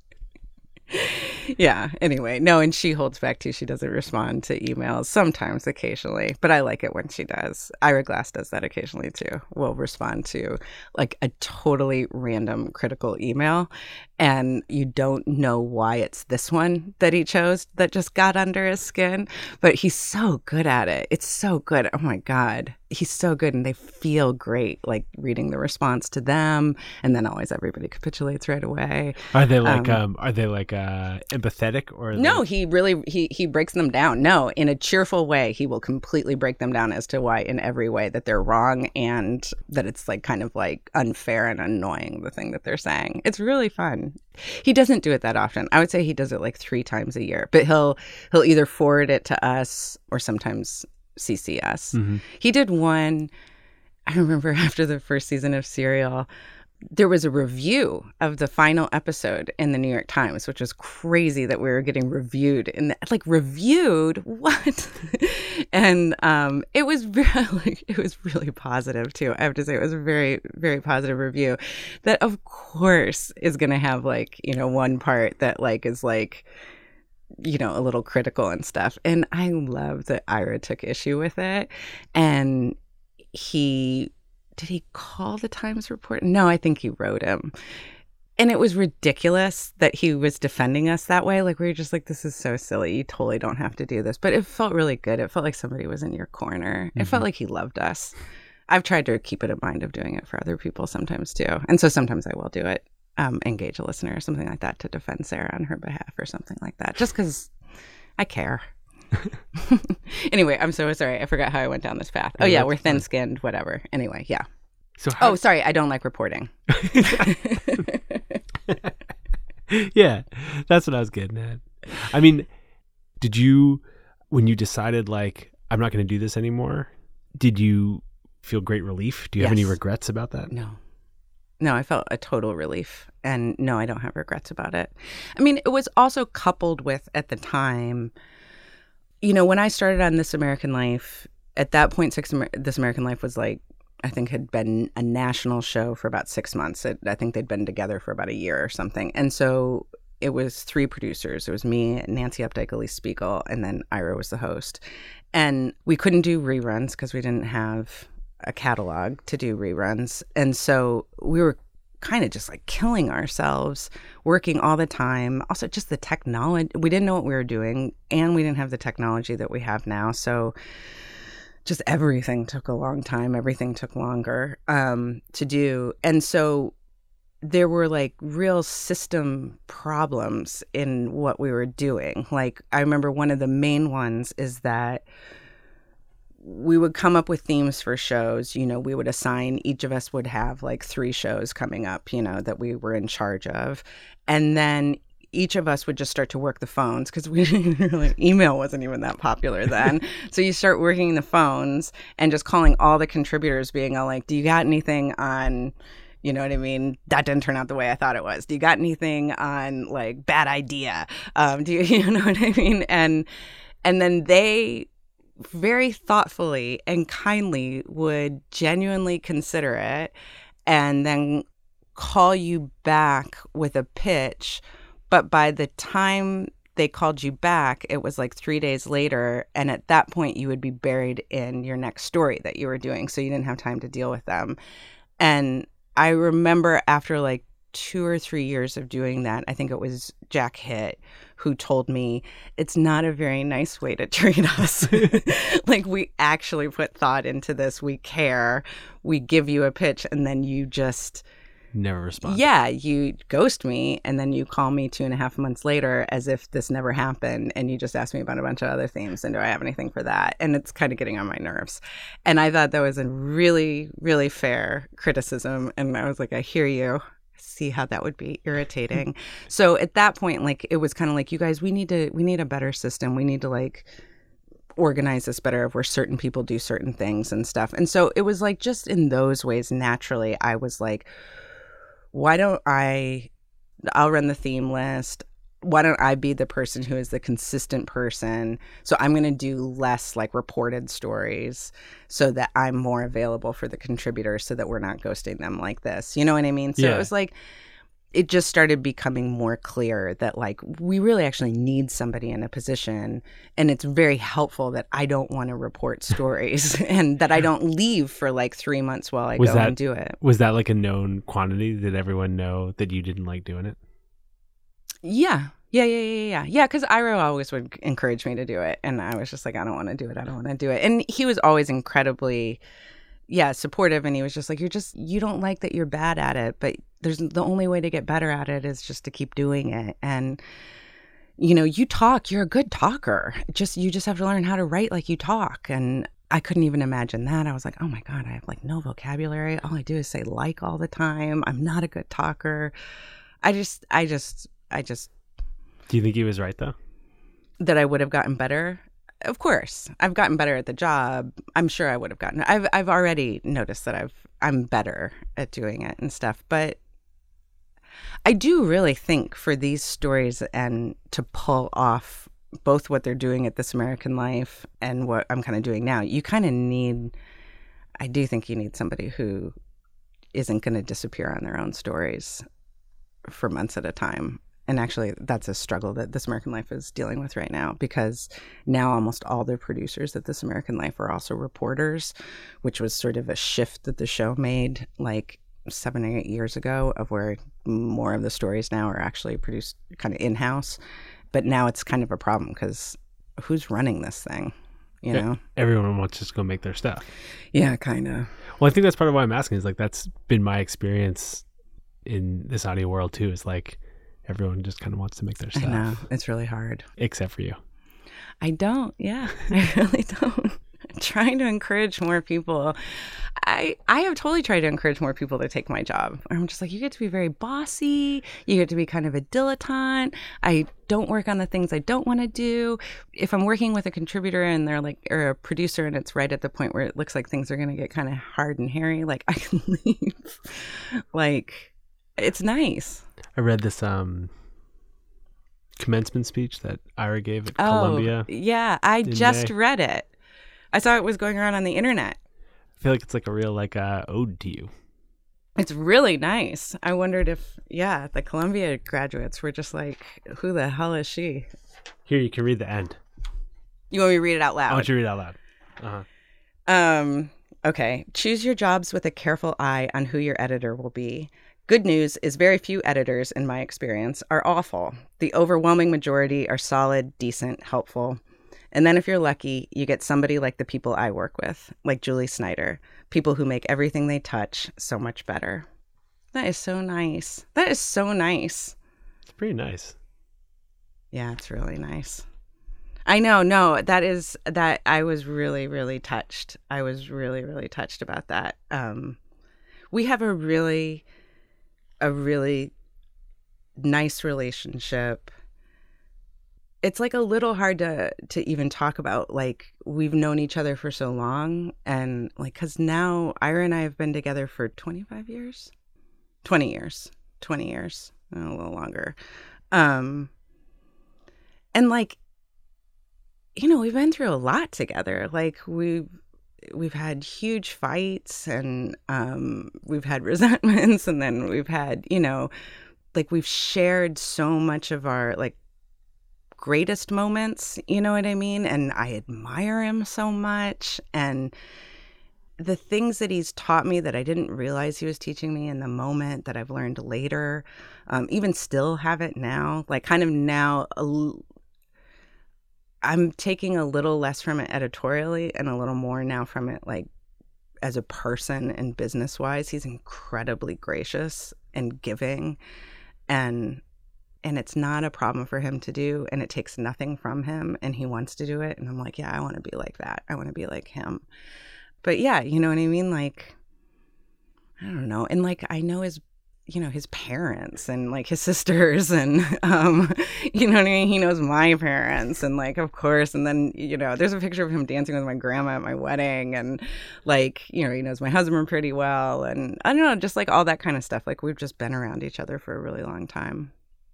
Yeah. Anyway, no, and she holds back too. She doesn't respond to emails sometimes, occasionally, but I like it when she does. Ira Glass does that occasionally too. We'll respond to like a totally random critical email, and you don't know why it's this one that he chose that just got under his skin, but he's so good at it. It's so good. Oh my God. He's so good, and they feel great, like reading the response to them, and then always everybody capitulates right away. Are they like empathetic or no? He really he breaks them down. No, in a cheerful way, he will completely break them down as to why, in every way, that they're wrong and that it's like kind of like unfair and annoying, the thing that they're saying. It's really fun. He doesn't do it that often. I would say he does it like 3 times a year, but he'll either forward it to us or sometimes CCS. Mm-hmm. He did one, I remember after the first season of Serial, there was a review of the final episode in the New York Times, which was crazy that we were getting reviewed reviewed what? And it was really positive too. I have to say, it was a very, very positive review that of course is going to have like, one part that like is like, a little critical and stuff. And I love that Ira took issue with it. And did he call the Times reporter? No, I think he wrote him. And it was ridiculous that he was defending us that way. Like, we were just like, this is so silly. You totally don't have to do this. But it felt really good. It felt like somebody was in your corner. It felt like he loved us. I've tried to keep it in mind of doing it for other people sometimes too. And so sometimes I will do it. Engage a listener or something like that to defend Sarah on her behalf or something like that, just because I care. Anyway, I'm so sorry. I forgot how I went down this path. Oh, yeah, we're thin-skinned, whatever. Anyway, yeah. So sorry, I don't like reporting. Yeah, that's what I was getting at. I mean, did you, when you decided, like, I'm not going to do this anymore, did you feel great relief? Do you have any regrets about that? No, I felt a total relief. And no, I don't have regrets about it. I mean, it was also coupled with, at the time, when I started on This American Life, at that point, This American Life was like, I think had been a national show for about 6 months. I think they'd been together for about a year or something. And so it was 3 producers. It was me, Nancy Updike, Elise Spiegel, and then Ira was the host. And we couldn't do reruns because we didn't have a catalog to do reruns. And so we were kind of just like killing ourselves, working all the time. Also, just the technology. We didn't know what we were doing, and we didn't have the technology that we have now. So just everything took a long time. Everything took longer to do. And so there were like real system problems in what we were doing. Like, I remember one of the main ones is that we would come up with themes for shows. We would assign, each of us would have like 3 shows coming up, that we were in charge of. And then each of us would just start to work the phones, because email wasn't even that popular then. So you start working the phones and just calling all the contributors, being all like, do you got anything on, you know what I mean? That didn't turn out the way I thought it was. Do you got anything on like bad idea? Do you know what I mean? And then they very thoughtfully and kindly would genuinely consider it and then call you back with a pitch. But by the time they called you back, it was like 3 days later. And at that point, you would be buried in your next story that you were doing. So you didn't have time to deal with them. And I remember after like 2 or 3 years of doing that, I think it was Jack Hitt who told me, it's not a very nice way to treat us. Like, we actually put thought into this. We care. We give you a pitch, and then you just never respond. Yeah, you ghost me, and then you call me 2.5 months later as if this never happened, and you just asked me about a bunch of other themes, and do I have anything for that? And it's kind of getting on my nerves. And I thought that was a really, really fair criticism, and I was like, I hear you. See how that would be irritating. So at that point, like, it was kind of like, you guys, we need a better system. We need to like organize this better of where certain people do certain things and stuff. And so it was like just in those ways, naturally, I was like, why don't I'll run the theme list. Why don't I be the person who is the consistent person? So I'm going to do less like reported stories so that I'm more available for the contributors so that we're not ghosting them like this. You know what I mean? So Yeah. it was like, it just started becoming more clear that like we really actually need somebody in a position, and it's very helpful that I don't want to report stories and that I don't leave for like 3 months while I go and do it. Was that like a known quantity? Did everyone know that you didn't like doing it? Yeah. Yeah, because Iro always would encourage me to do it, and I was just like, I don't want to do it. And he was always incredibly, supportive, and he was just like, you don't like that you're bad at it, but the only way to get better at it is just to keep doing it. And you know, you're a good talker. You just have to learn how to write like you talk. And I couldn't even imagine that. I was like, oh my God, I have like no vocabulary. All I do is say like all the time. I'm not a good talker. I just Do you think he was right though? that I would have gotten better. Of course, I've gotten better at the job. I'm sure I would have gotten. I've already noticed that I'm better at doing it and stuff. But I do really think for these stories and to pull off both what they're doing at This American Life and what I'm kind of doing now, you kind of need. I do think you need somebody who isn't going to disappear on their own stories for months at a time. And actually, that's a struggle that This American Life is dealing with right now, because now almost all the producers at This American Life are also reporters, which was sort of a shift that the show made like 7 or 8 years ago, of where more of the stories now are actually produced kind of in-house. But now it's kind of a problem because who's running this thing, you know? Everyone wants to just go make their stuff. Yeah, kind of. Well, I think that's part of why I'm asking, is like that's been my experience in this audio world too, is like everyone just kind of wants to make their stuff. I know. It's really hard. Except for you. I don't. Yeah, I really don't. I'm trying to encourage more people. I have totally tried to encourage more people to take my job. I'm just like, you get to be very bossy. You get to be kind of a dilettante. I don't work on the things I don't want to do. If I'm working with a contributor and they're like, or a producer, and it's right at the point where it looks like things are going to get kind of hard and hairy, like I can leave. Like, it's nice. I read this commencement speech that Ira gave at Columbia. Yeah, I just May. read it. I saw it was going around on the internet. I feel like it's like a real like ode to you. It's really nice. I wondered if, the Columbia graduates were just like, who the hell is she? Here, you can read the end. You want me to read it out loud? I want you to read it out loud. Uh-huh. Okay. Choose your jobs with a careful eye on who your editor will be. Good news is very few editors, in my experience, are awful. The overwhelming majority are solid, decent, helpful. And then if you're lucky, you get somebody like the people I work with, like Julie Snyder, people who make everything they touch so much better. That is so nice. That is so nice. It's pretty nice. Yeah, it's really nice. I know. No, that I was really, really touched. I was really, really touched about that. We have a really nice relationship. It's like a little hard to even talk about. Like, we've known each other for so long, and like, because now Ira and I have been together for 25 years, 20 years, a little longer. And like, you know, we've been through a lot together. Like, we've had huge fights, and we've had resentments, and then we've had, you know, like, we've shared so much of our like greatest moments, you know what I mean? And I admire him so much, and the things that he's taught me that I didn't realize he was teaching me in the moment, that I've learned later, even still have it now, like kind of now I'm taking a little less from it editorially and a little more now from it like as a person and business wise. He's incredibly gracious and giving, and it's not a problem for him to do, and it takes nothing from him, and he wants to do it. And I'm like, yeah, I want to be like that. I want to be like him. But yeah, you know what I mean? Like, I don't know. And like, I know his his parents and like his sisters and you know what I mean? He knows my parents and like, of course. And then, there's a picture of him dancing with my grandma at my wedding and like, he knows my husband pretty well. And I don't know, just like all that kind of stuff. Like we've just been around each other for a really long time.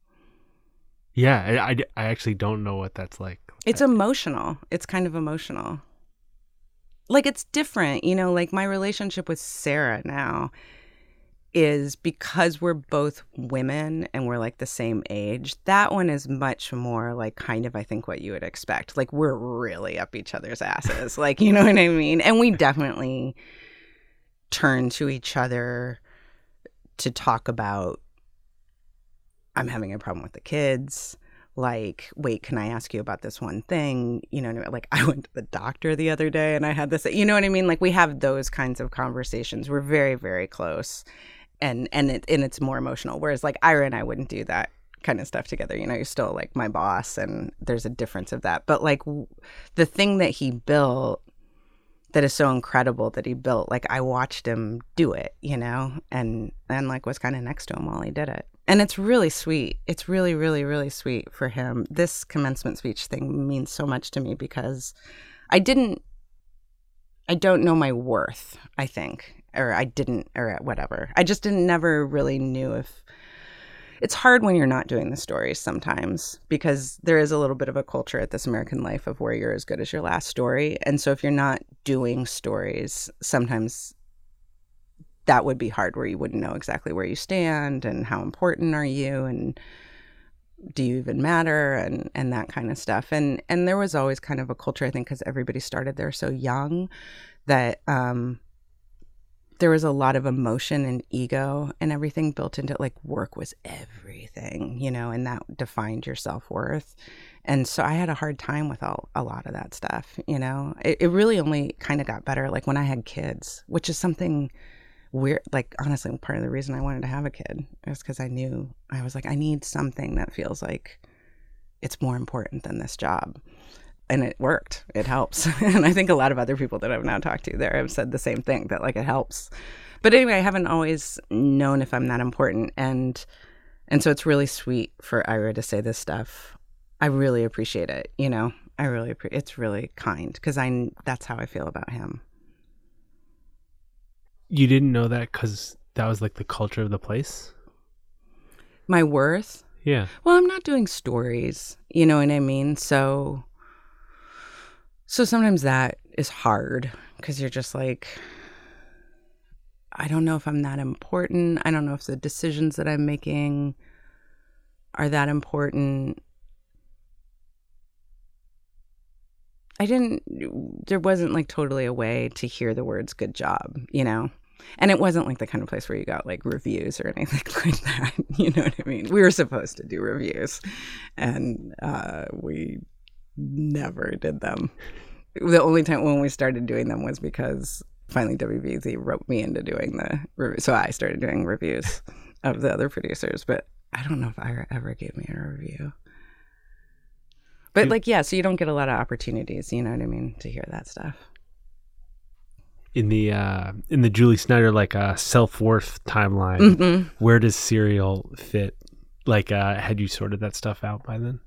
Yeah, I actually don't know what that's like. It's emotional. It's kind of emotional. Like it's different, like my relationship with Sarah now is because we're both women and we're like the same age. That one is much more like kind of, I think, what you would expect. Like we're really up each other's asses. Like, you know what I mean? And we definitely turn to each other to talk about, I'm having a problem with the kids. Like, wait, can I ask you about this one thing? Like I went to the doctor the other day and I had this, you know what I mean? Like we have those kinds of conversations. We're very, very close. And it's more emotional. Whereas like Ira and I wouldn't do that kind of stuff together. You're still like my boss and there's a difference of that. But like the thing that he built that is so incredible that he built, like I watched him do it, and like was kind of next to him while he did it. And it's really sweet. It's really, really, really sweet for him. This commencement speech thing means so much to me because I don't know my worth, I think. Or whatever. I just never really knew if... It's hard when you're not doing the stories sometimes because there is a little bit of a culture at This American Life of where you're as good as your last story. And so if you're not doing stories, sometimes that would be hard where you wouldn't know exactly where you stand and how important are you and do you even matter and that kind of stuff. And there was always kind of a culture, I think, because everybody started there so young that... there was a lot of emotion and ego and everything built into it. Like work was everything, and that defined your self-worth. And so I had a hard time with a lot of that stuff, It really only kind of got better like when I had kids, which is something weird. Like honestly, part of the reason I wanted to have a kid is because I knew I was like, I need something that feels like it's more important than this job. And it worked. It helps. And I think a lot of other people that I've now talked to there have said the same thing, that like it helps. But anyway, I haven't always known if I'm that important. And so it's really sweet for Ira to say this stuff. I really appreciate it. I really appreciate it's really kind because that's how I feel about him. You didn't know that because that was like the culture of the place? My worth? Yeah. Well, I'm not doing stories. You know what I mean? So sometimes that is hard because you're just like, I don't know if I'm that important. I don't know if the decisions that I'm making are that important. There wasn't like totally a way to hear the words good job, And it wasn't like the kind of place where you got like reviews or anything like that. You know what I mean? We were supposed to do reviews and we never did them. The only time when we started doing them was because finally WBZ roped me into doing the review. So I started doing reviews of the other producers, but I don't know if Ira ever gave me a review. But like, yeah, so you don't get a lot of opportunities, you know what I mean, to hear that stuff. In the Julie Snyder like self-worth timeline, Where does Serial fit? Like, had you sorted that stuff out by then?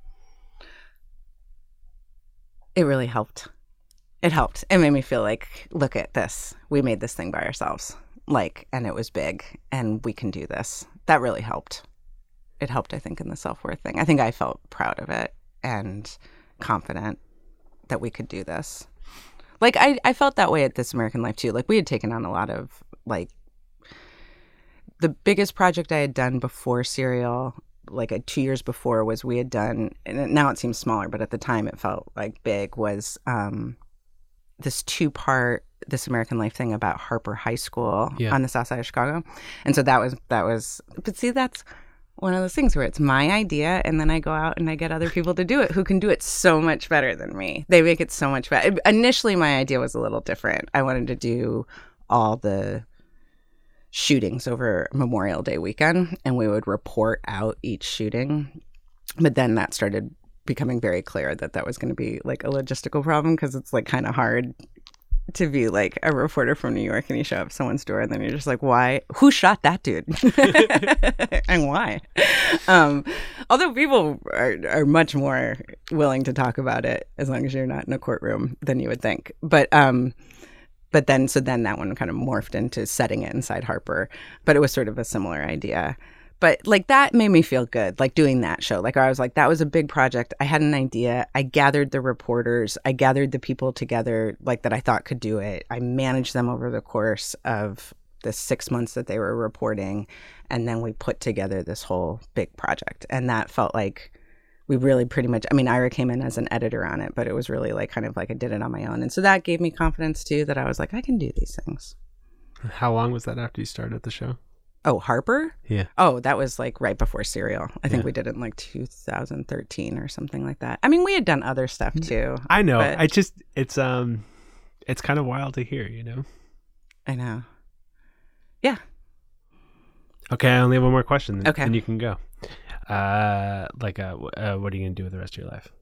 It really helped. It helped. It made me feel like, look at this. We made this thing by ourselves. Like, and it was big and we can do this. That really helped. It helped, I think, in the self-worth thing. I think I felt proud of it and confident that we could do this. Like, I felt that way at This American Life, too. Like, we had taken on a lot of, like, the biggest project I had done before Serial, like 2 years before, was we had done, and now it seems smaller, but at the time it felt like big, was this 2-part This American Life thing about Harper High School on the south side of Chicago. And so that was, but see, that's one of those things where it's my idea and then I go out and I get other people to do it who can do it so much better than me. They make it so much better. Initially, my idea was a little different. I wanted to do all the shootings over Memorial Day weekend and we would report out each shooting. But then that started becoming very clear that that was going to be like a logistical problem because it's like kind of hard to be like a reporter from New York and you show up at someone's door and then you're just like, why? Who shot that dude? And why? Although people are much more willing to talk about it as long as you're not in a courtroom than you would think. But then that one kind of morphed into setting it inside Harper. But it was sort of a similar idea. But like that made me feel good, like doing that show. Like I was like, that was a big project. I had an idea. I gathered the reporters. I gathered the people together like that I thought could do it. I managed them over the course of the 6 months that they were reporting. And then we put together this whole big project. And that felt like we really pretty much, I mean, Ira came in as an editor on it, but it was really like kind of like I did it on my own. And so that gave me confidence too, that I was like, I can do these things. How long was that after you started the show? Oh, Harper? Yeah. Oh, that was like right before Serial. I think Yeah. we did it in like 2013 or something like that. I mean, we had done other stuff too. I know. but- It's kind of wild to hear, you know? I know. Yeah. Okay, I only have one more question. Okay. And you can go. What are you going to do with the rest of your life?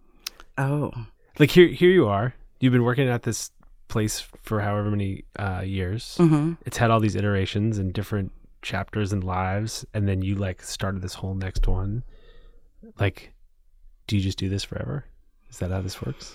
Oh. Like here you are. You've been working at this place for however many years. Mm-hmm. It's had all these iterations and different chapters and lives, and then you like started this whole next one. Like, do you just do this forever? Is that how this works?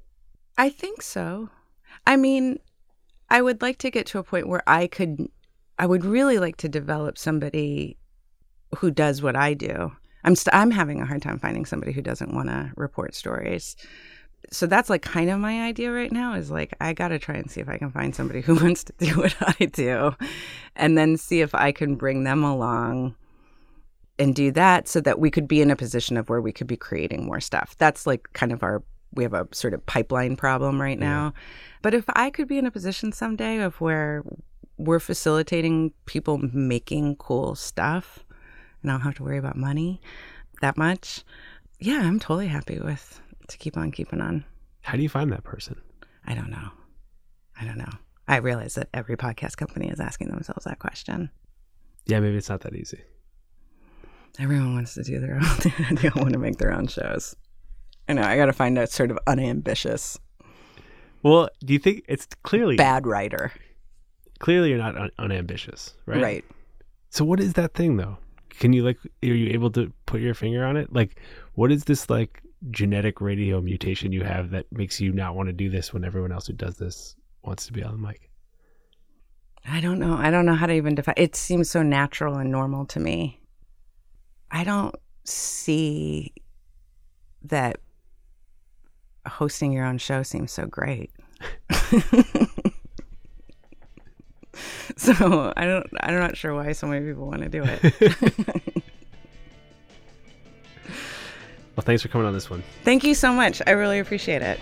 I think so. I mean, I would like to get to a point where I would really like to develop somebody who does what I do. I'm having a hard time finding somebody who doesn't want to report stories. So that's like kind of my idea right now is like, I got to try and see if I can find somebody who wants to do what I do and then see if I can bring them along and do that so that we could be in a position of where we could be creating more stuff. That's like kind of we have a sort of pipeline problem right now. But if I could be in a position someday of where we're facilitating people making cool stuff and I don't have to worry about money that much, yeah, I'm totally happy to keep on keeping on. How do you find that person? I don't know. I realize that every podcast company is asking themselves that question. Yeah, maybe it's not that easy. Everyone wants to do their own. They all want to make their own shows. I know. I got to find a sort of unambitious, Well, do you think it's clearly bad writer? Clearly, you're not unambitious, right? Right. So, what is that thing, though? Can you are you able to put your finger on it? Like, what is this like genetic radio mutation you have that makes you not want to do this when everyone else who does this wants to be on the mic? I don't know. I don't know how to even define. It seems so natural and normal to me. I don't see that hosting your own show seems so great. So I'm not sure why so many people want to do it. Well, thanks for coming on this one. Thank you so much. I really appreciate it.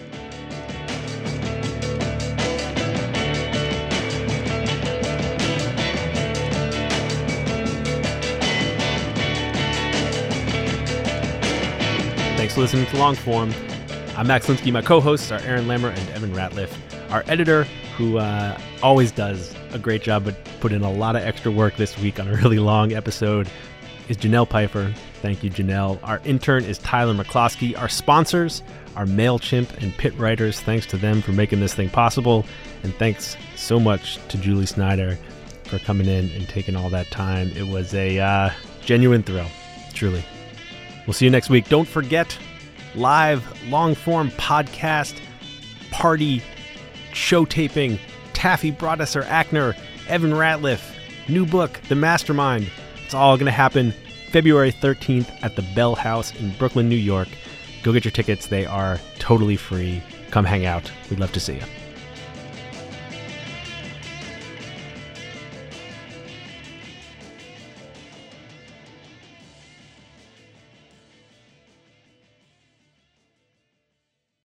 Thanks for listening to Longform. I'm Max Linsky. My co-hosts are Aaron Lammer and Evan Ratliff. Our editor, who always does a great job but put in a lot of extra work this week on a really long episode, is Janelle Piper. Thank you, Janelle. Our intern is Tyler McCloskey. Our sponsors are MailChimp and Pit Writers. Thanks to them for making this thing possible. And thanks so much to Julie Snyder for coming in and taking all that time. It was a genuine thrill, truly. We'll see you next week. Don't forget, live long-form podcast, party, show taping, Taffy Broadusser Ackner, Evan Ratliff, new book, The Mastermind. It's all going to happen February 13th at the Bell House in Brooklyn, New York. Go get your tickets. They are totally free. Come hang out. We'd love to see you.